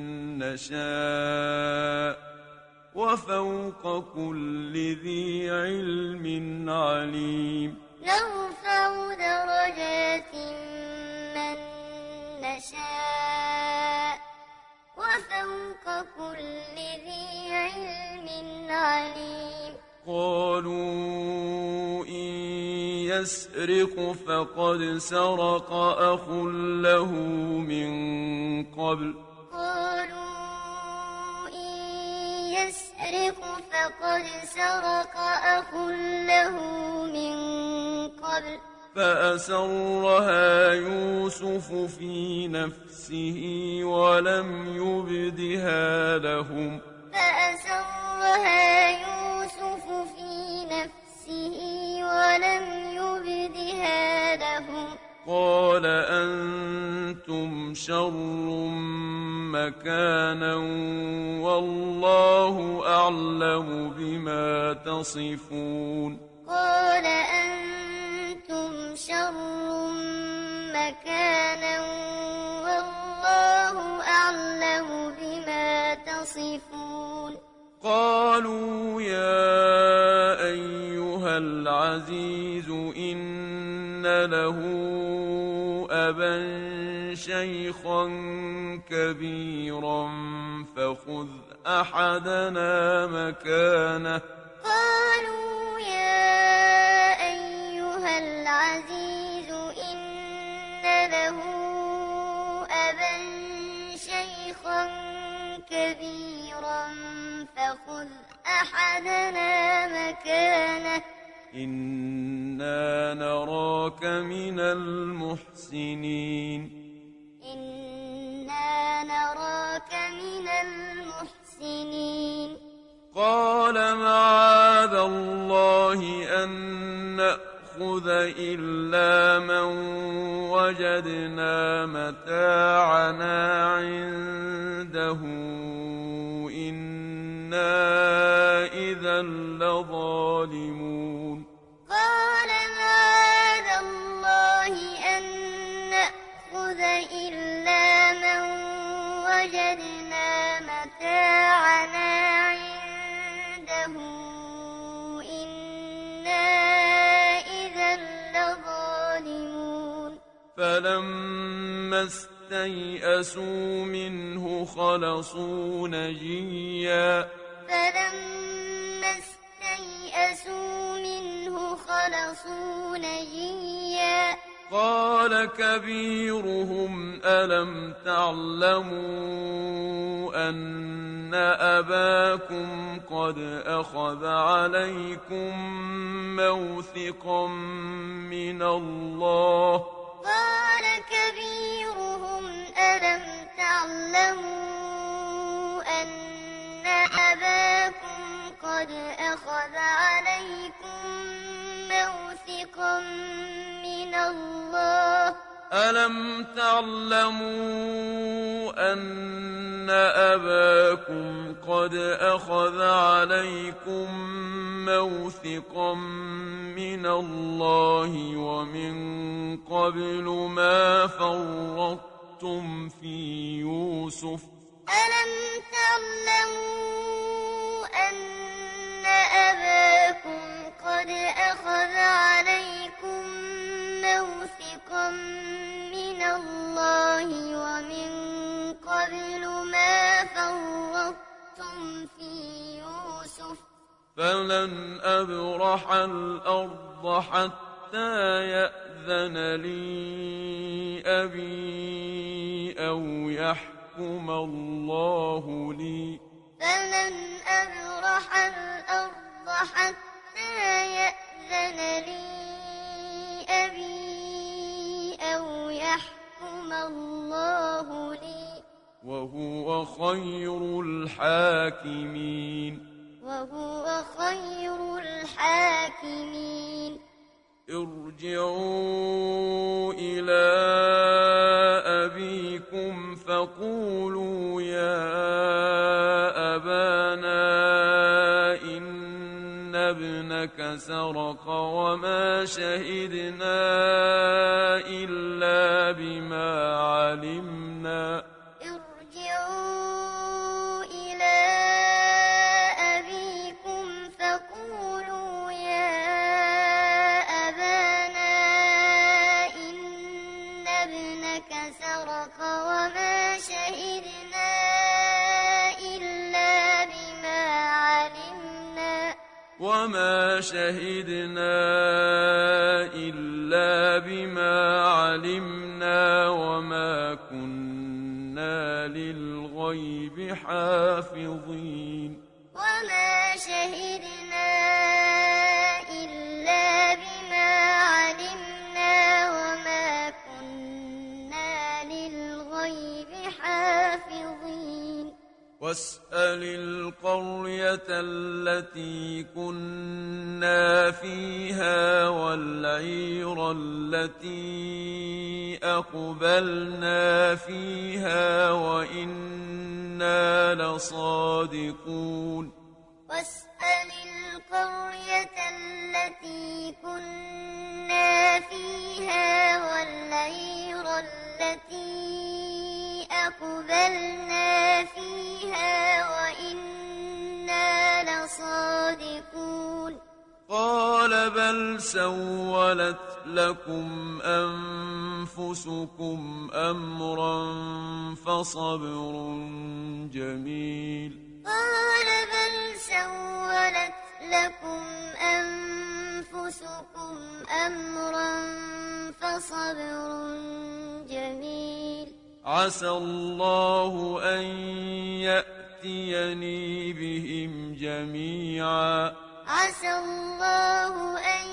نشاء وفوق كل ذي علم عليم نرفع درجات من نشاء وفوق كل ذي علم عليم قالوا إن يسرق فقد سرق أخ له من قبل قالوا إن يسرق فقد سرق أخ له من قبل فأسرها يوسف في نفسه ولم يبدها لهم فأسرها يوسف في نفسه ولم يبدها لهم قال أنتم شر مكانا والله أعلم بما تصفون قال أنتم شر مكانا والله أعلم بما تصفون قالوا يا أيها العزيز إن له أبا شيخا كبيرا فخذ أحدنا مكانه قالوا يا أيها العزيز إن له أبا شيخا كبيرا فخذ أحدنا مكانه إنا نراك من المحسنين إنا نراك من المحسنين قال معاذ الله أن نأخذ إلا من وجدنا متاعنا عنده إنا إذا لظالمون قال معاذ الله أن نأخذ إلا من وجدنا متاعنا عنده إنا إذا لظالمون فلما استيئسوا منه خلصوا نجيا فلما استيئسوا منه خلصوا نجيا قال كبيرهم ألم تعلموا أن أباكم قد أخذ عليكم موثقا من الله قال كبيرهم ألم تعلموا أن أباكم قد أخذ عليكم موثقا من الله ألم تعلموا أن أباكم قد أخذ عليكم موثقا من الله ومن قبل ما فرطتم في يوسف ألم تعلموا أن أباكم قد أخذ عليكم موثقا من الله ومن قبل ما فرطتم في يوسف فلن أبرح الأرض حتى يأذن لي أبي أو يحكم الله لي فلن أبرح الأرض حتى يأذن لي أبي أو يحكم الله لي وهو خير الحاكمين وهو خير الحاكمين ارجعوا إلى أبيكم فقولوا يا أبانا إن ابنك سرق وما شهدنا إلا بما علمنا ارجعوا إلى أبيكم فقولوا يا أبانا إن ابنك سرق وما شهدنا إلا بما علمنا وما كنا للغيب حافظين وما شهدنا إلا بما علمنا وما كنا للغيب حافظين واسأل القرية التي كنا فيها والعير التي أقبلنا فيها وإنا لصادقون واسأل القرية التي كنا فيها والعير التي أقبلنا فيها وإنا لصادقون قال بل سولت لكم أنفسكم أمرا فصبر جميل قال بل سولت لكم أنفسكم أمرا فصبر جميل عسى الله أن يأتيني بهم جميعا عسى الله أن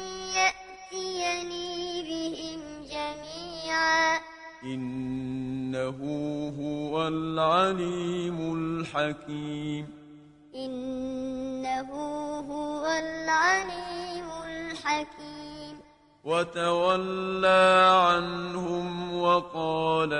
يأتيني بهم جميعا إنه هو العليم الحكيم إنه هو العليم الحكيم وتولى عنهم وقال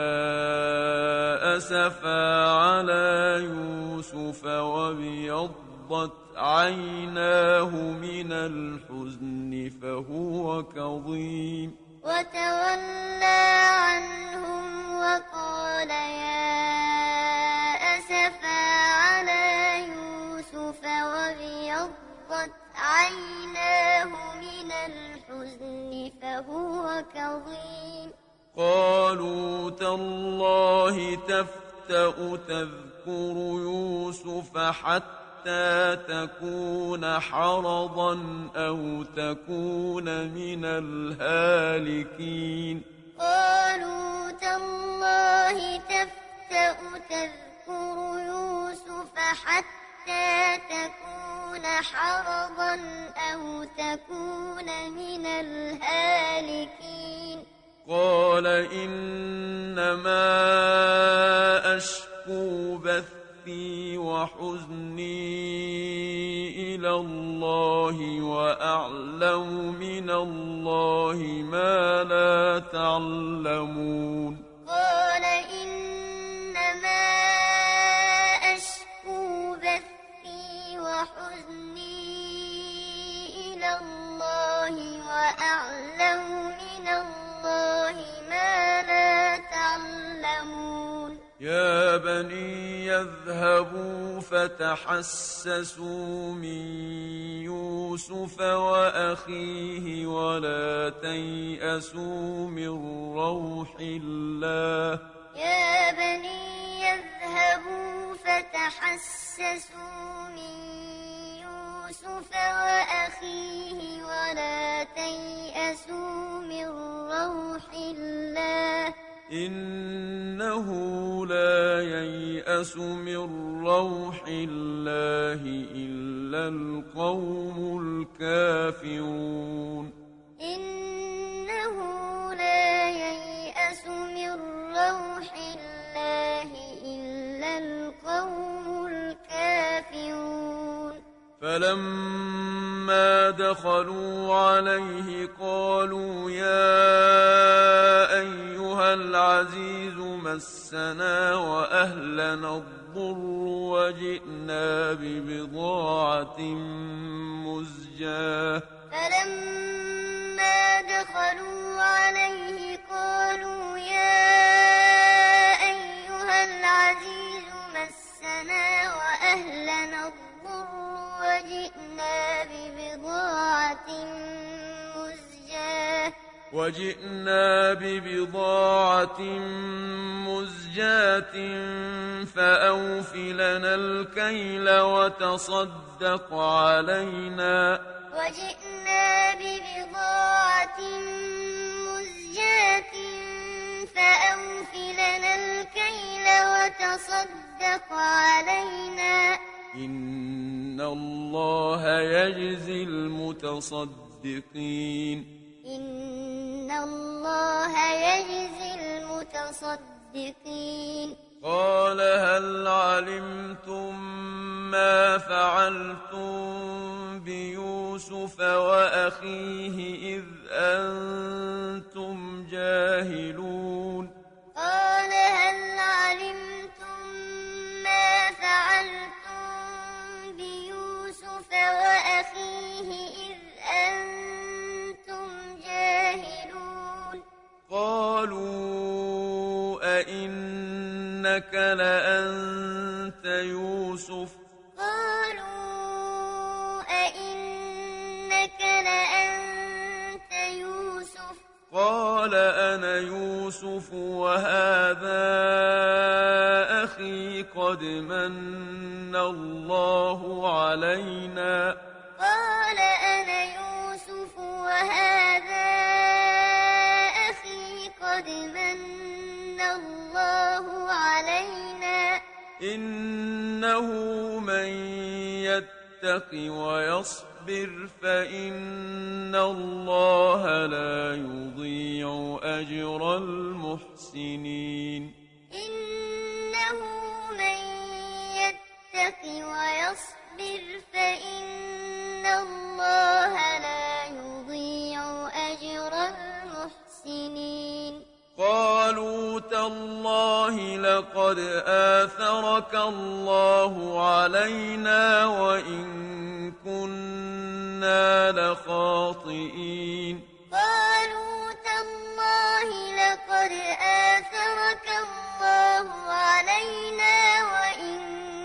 يا أسفا على يوسف وابيضت عيناه من الحزن فهو كظيم وتولى عنهم وقال يا أسفا على يوسف وابيضت عيناه من الحزن فهو كظيم قالوا تالله تفتأ تذكر يوسف حتى تكون حرضا أو تكون من الهالكين قالوا تالله تفتأ تذكر يوسف حتى تكون حرضا أو تكون من الهالكين قال إنما أشكو بثي وحزني إلى الله وأعلم من الله ما لا تعلمون قال إنما أشكو بثي وحزني إلى الله وأعلم من اذهبوا فتحسسوا من يوسف وأخيه ولا تيأسوا من روح الله يا بني اذهبوا فتحسسوا من يوسف وأخيه ولا تيأسوا من روح الله إنه لا ييأس من روح الله إلا القوم الكافرون إنه لا ييأس من روح الله إلا القوم الكافرون فلما دخلوا عليه قالوا يا أيها العزيز مسنا وأهلنا الضر وجئنا ببضاعة مزجاة فلما دخلوا عليه قالوا يا أيها العزيز مسنا وأهلنا الضر وجئنا ببضاعة مزجاة فأوف لنا الكيل وتصدق علينا وجئنا ببضاعة مزجاة فأوف لنا الكيل وتصدق علينا إن الله يجزي المتصدقين إن الله يجزي المتصدقين قال هل علمتم ما فعلتم بيوسف وأخيه إذ أنتم جاهلون قال هل علمتم ما فعلتم بيوسف وأخيه إذ أنتم جاهلون قالوا أئنك لأنت يوسف قالوا أئنك لأنت يوسف قال أنا يوسف وهذا أخي قد من الله علينا قال أنا يوسف وهذا أخي قد من الله علينا إنه من يتق ويصبر فإن الله لا يضيع أجر المحسنين إنه من يتق ويصبر فإن الله لا يضيع أجر المحسنين قالوا تالله لقد آثرك الله علينا وإن كنا لخاطئين قالوا تالله لقد آثرك الله علينا وإن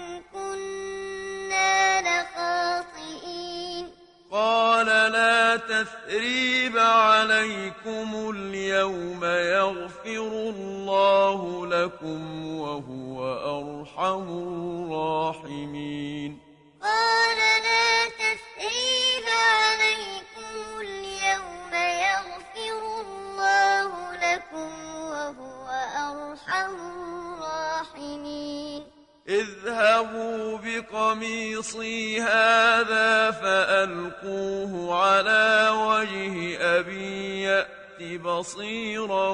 كنا لخاطئين قال لا تثريب عليكم اليوم يغفر الله لكم وهو أرحم الراحمين قال لا تثريب عليكم اليوم يغفر الله لكم وهو أرحم الراحمين اذهبوا بقميصي هذا فألقوه على وجه أبي يأت بصيرا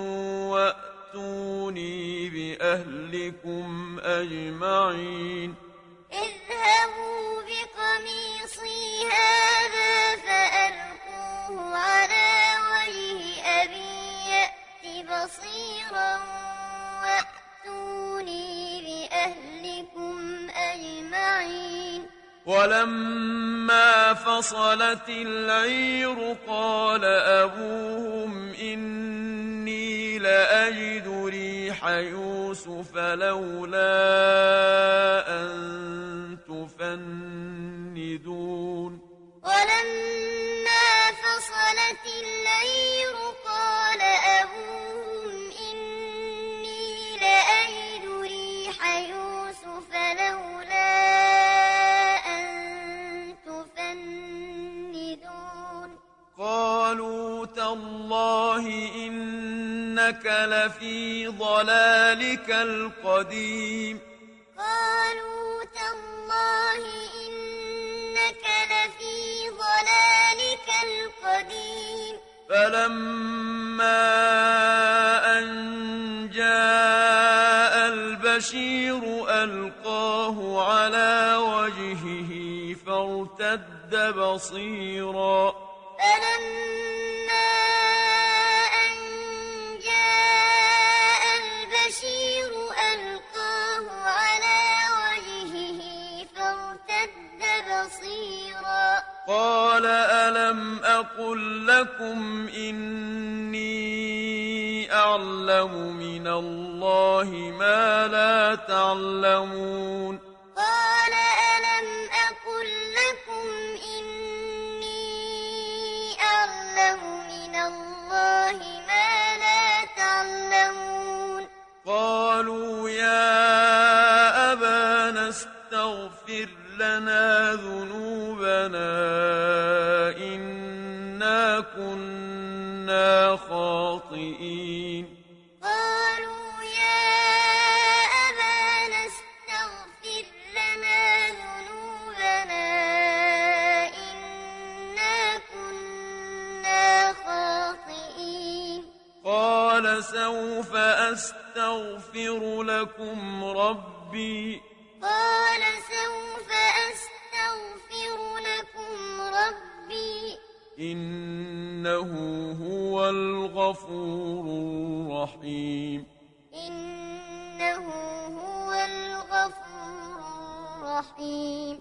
وأتوني بأهلكم أجمعين اذهبوا بقميصي هذا فألقوه على وجه أبي يأت بصيرا وأتوني بأهلكم أجمعين ولما فصلت العير قال أبوهم إني لأجد ريح يوسف لولا أن تفندون ولما فصلت العير قال أبوهم إني لأجد ريح يوسف لولا أن تفندون قالوا تالله إنك لفي ضلالك القديم قالوا تالله إنك لفي ضلالك القديم فلما أن جاء البشير ألقاه على وجهه فارتد بصيرا فلما أن جاء البشير ألقاه على وجهه فارتد بصيرا قال ألم أقل لكم إني أعلم من الله ما لا تعلمون قال ألم أقل لكم إني أعلم من الله ما لا تعلمون قالوا يا أبانا استغفر لنا ذنوبنا إنا كنا خاطئين قالوا يا أبانا استغفر لنا ذنوبنا إنا كنا خاطئين قال سوف أستغفر لكم ربي قال سوف أستغفر لكم ربي إنه هو الغفور الرحيم إنه هو الغفور الرحيم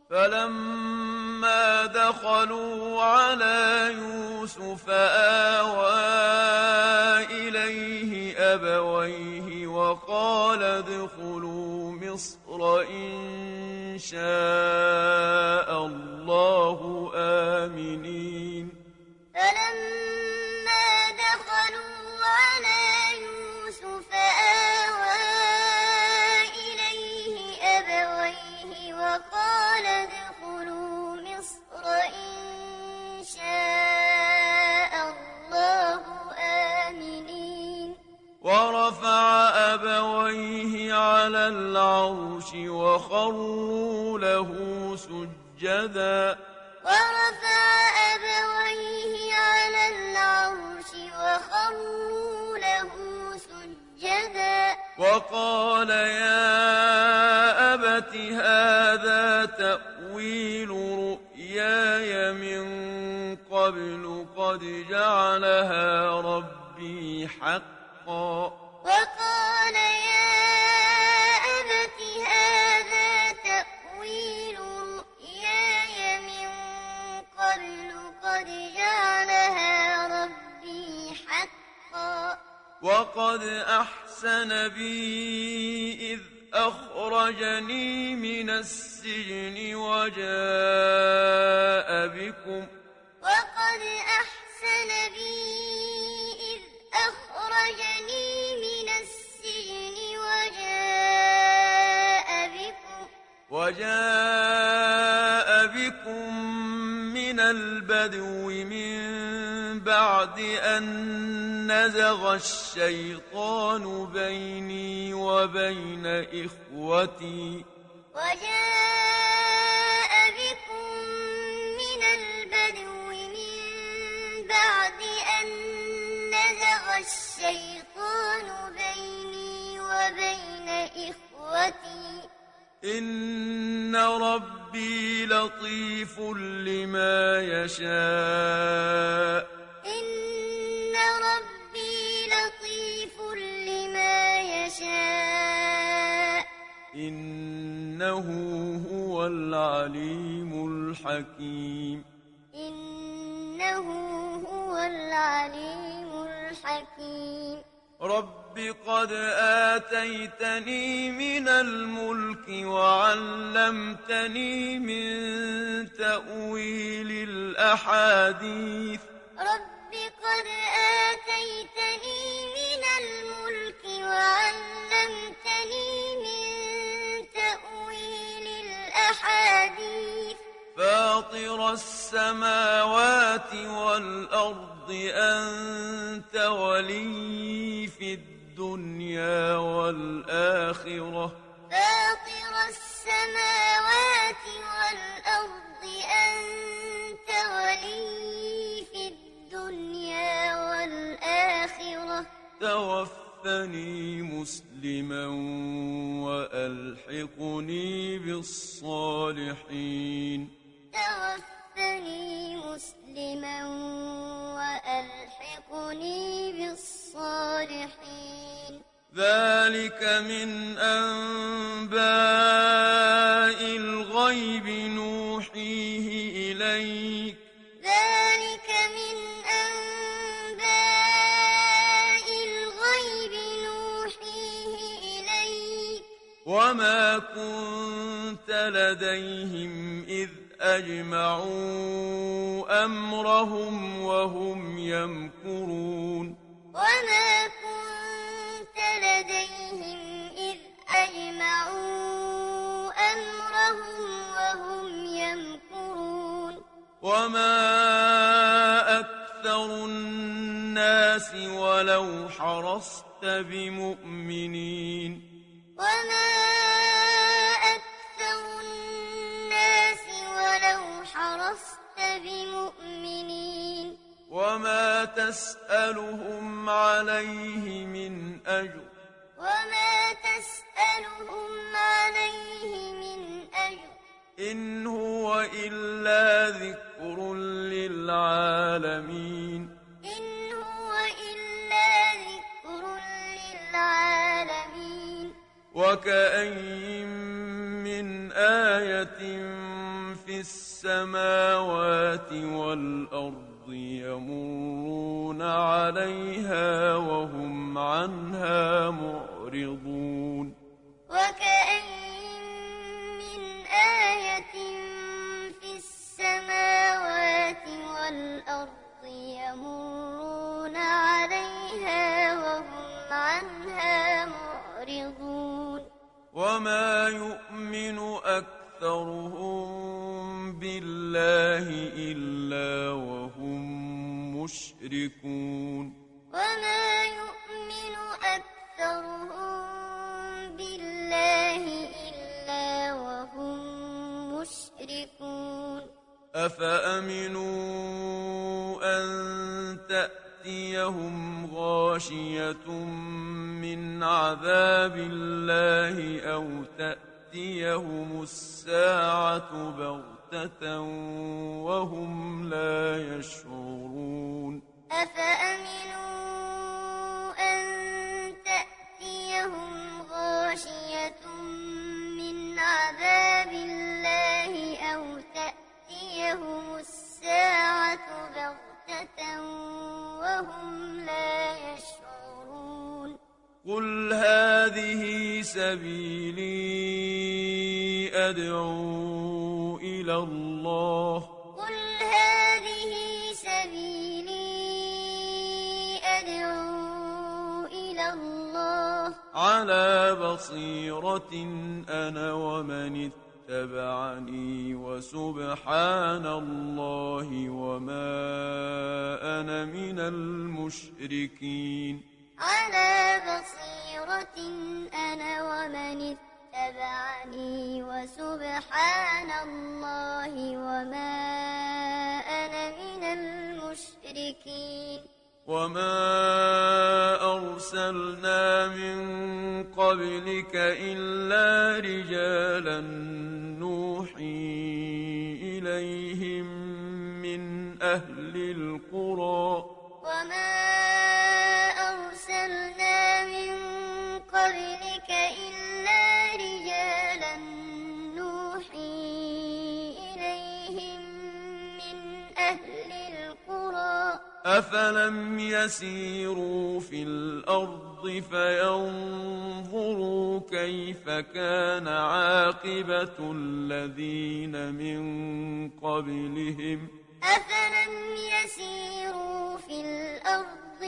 فلما دخلوا على يوسف آوى إليه أبويه وقال ادخلوا مصر إن شاء الله آمنين فلما دخلوا على يوسف آوى إليه أبويه وقال ادخلوا مصر إن شاء الله آمنين ورفع أبويه على العرش وخروا له سجدا ورفع أبويه على العرش وخروا له سجدا وقال يا أبت هذا تأويل رؤياي من قبل قد جعلها ربي حقا وقال يا أبت هذا تأويل رؤياي من قبل قد جعلها ربي حقا وقد أحسن بي إذ أخرجني من السجن وقد أحسن بي إذ أخرجني من السجن وجاء بكم من البدو من بعد أن نزغ الشيطان بيني وبين إخوتي وجاء بكم من البدو من بعد أن نزغ الشيطان بيني وبين إخوتي إن ربي لطيف لما يشاء إن ربي لطيف لما يشاء إنه هو العليم الحكيم إنه هو العليم الحكيم رب قد آتيتني من الملك وعلمتني من تأويل الأحاديث رب قد آتيتني من الملك وعلمتني من تأويل الأحاديث فاطر السماوات والأرض أنت ولي في الدنيا والآخرة فاطر السماوات والأرض أنت ولي في الدنيا والآخرة توفني مسلما وألحقني بالصالحين توفني مسلما وألحقني بالصالحين ذلك من أنباء الغيب نوحيه إليك ذلك من أنباء الغيب نوحيه إليك وما كنت لديهم إذ أجمعوا أمرهم وهم يمكرون وما كنت لديهم إذ أجمعوا أمرهم وهم يمكرون وما أكثر الناس ولو حرصت بمؤمنين وما أكثر الناس ولو حرصت بمؤمنين وما تسألهم عليه من أجر وما تسألهم عليه من أجر إن هو إلا ذكر للعالمين إن هو إلا ذكر للعالمين وكأين من آية في السماوات والأرض يمرون عليها وهم عنها معرضون وكأين من آية في السماوات والأرض يمرون عليها وهم عنها معرضون وما يؤمن أكثرهم بالله إلا وهم مشركون وما يؤمن أكثرهم بالله إلا وهم مشركون أفأمنوا أن تأتيهم غاشية من عذاب الله أو تأتيهم الساعة بغتة وهم لا يشعرون أفأمنوا أن تأتيهم غاشية من عذاب الله أو تأتيهم الساعة بغتة وهم لا يشعرون قل هذه سبيلي أدعو إلى الله قل هذه سبيلي أدعو إلى الله على بصيرة أنا ومن اتبعني وسبحان الله وما أنا من المشركين على بصيرة أنا ومن اتبعني وسبحان الله وما أنا من المشركين وما أرسلنا من قبلك إلا رجالا نوحي إليهم من أهل القرى وما أرسلنا من قبلك إلا رجالا نوحي إليهم من أهل القرى أفلم يسيروا في الأرض فينظروا كيف كان عاقبة الذين من قبلهم أفلم يسيروا في الأرض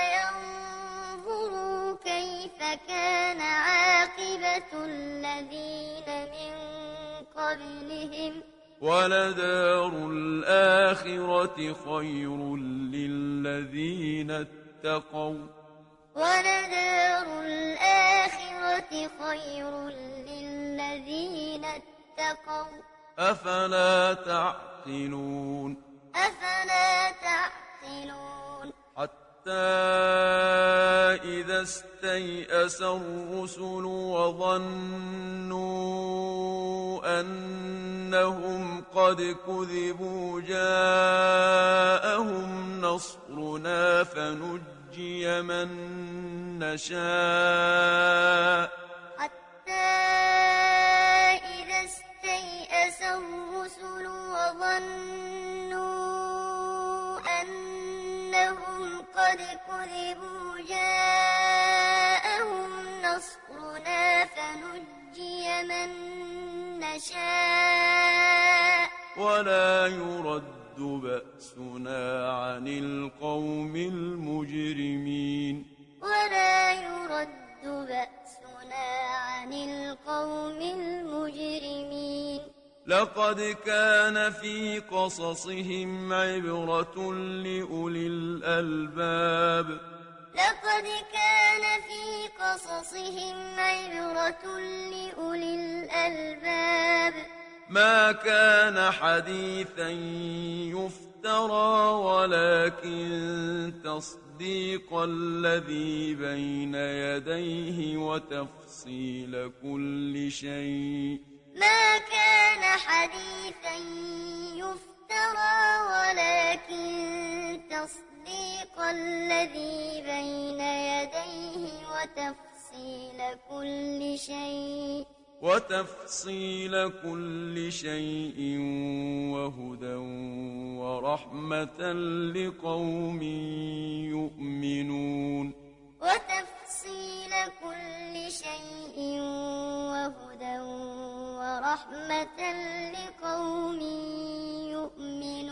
فينظروا كيف كان عاقبة الذين من قبلهم ولدار الآخرة خير للذين اتقوا ولدار الآخرة خير للذين اتقوا أفلا تعقلون أفلا تعقلون حتى إذا استيأس الرسل وظنوا أنهم قد كذبوا جاءهم نصرنا فنجي من نشاء حتى إذا استيأس الرسل وظنوا أنهم قد كذبوا جاءهم نصرنا فنجي من نشاء ولا يرد بأسنا عن القوم المجرمين ولا يرد بأسنا عن القوم المجرمين لقد كان في قصصهم عبرة لأولي الألباب لقد كان في قصصهم عبرة لأولي الألباب ما كان حديثا يفترى ولكن تصديق الذي بين يديه وتفصيل كل شيء ما كان حديثا يفترى ولكن تصديق الذي بين يديه وتفصيل كل شيء وهدى ورحمة لقوم يؤمنون وتفصيل كل شيء وهدى ورحمة لقوم يؤمنون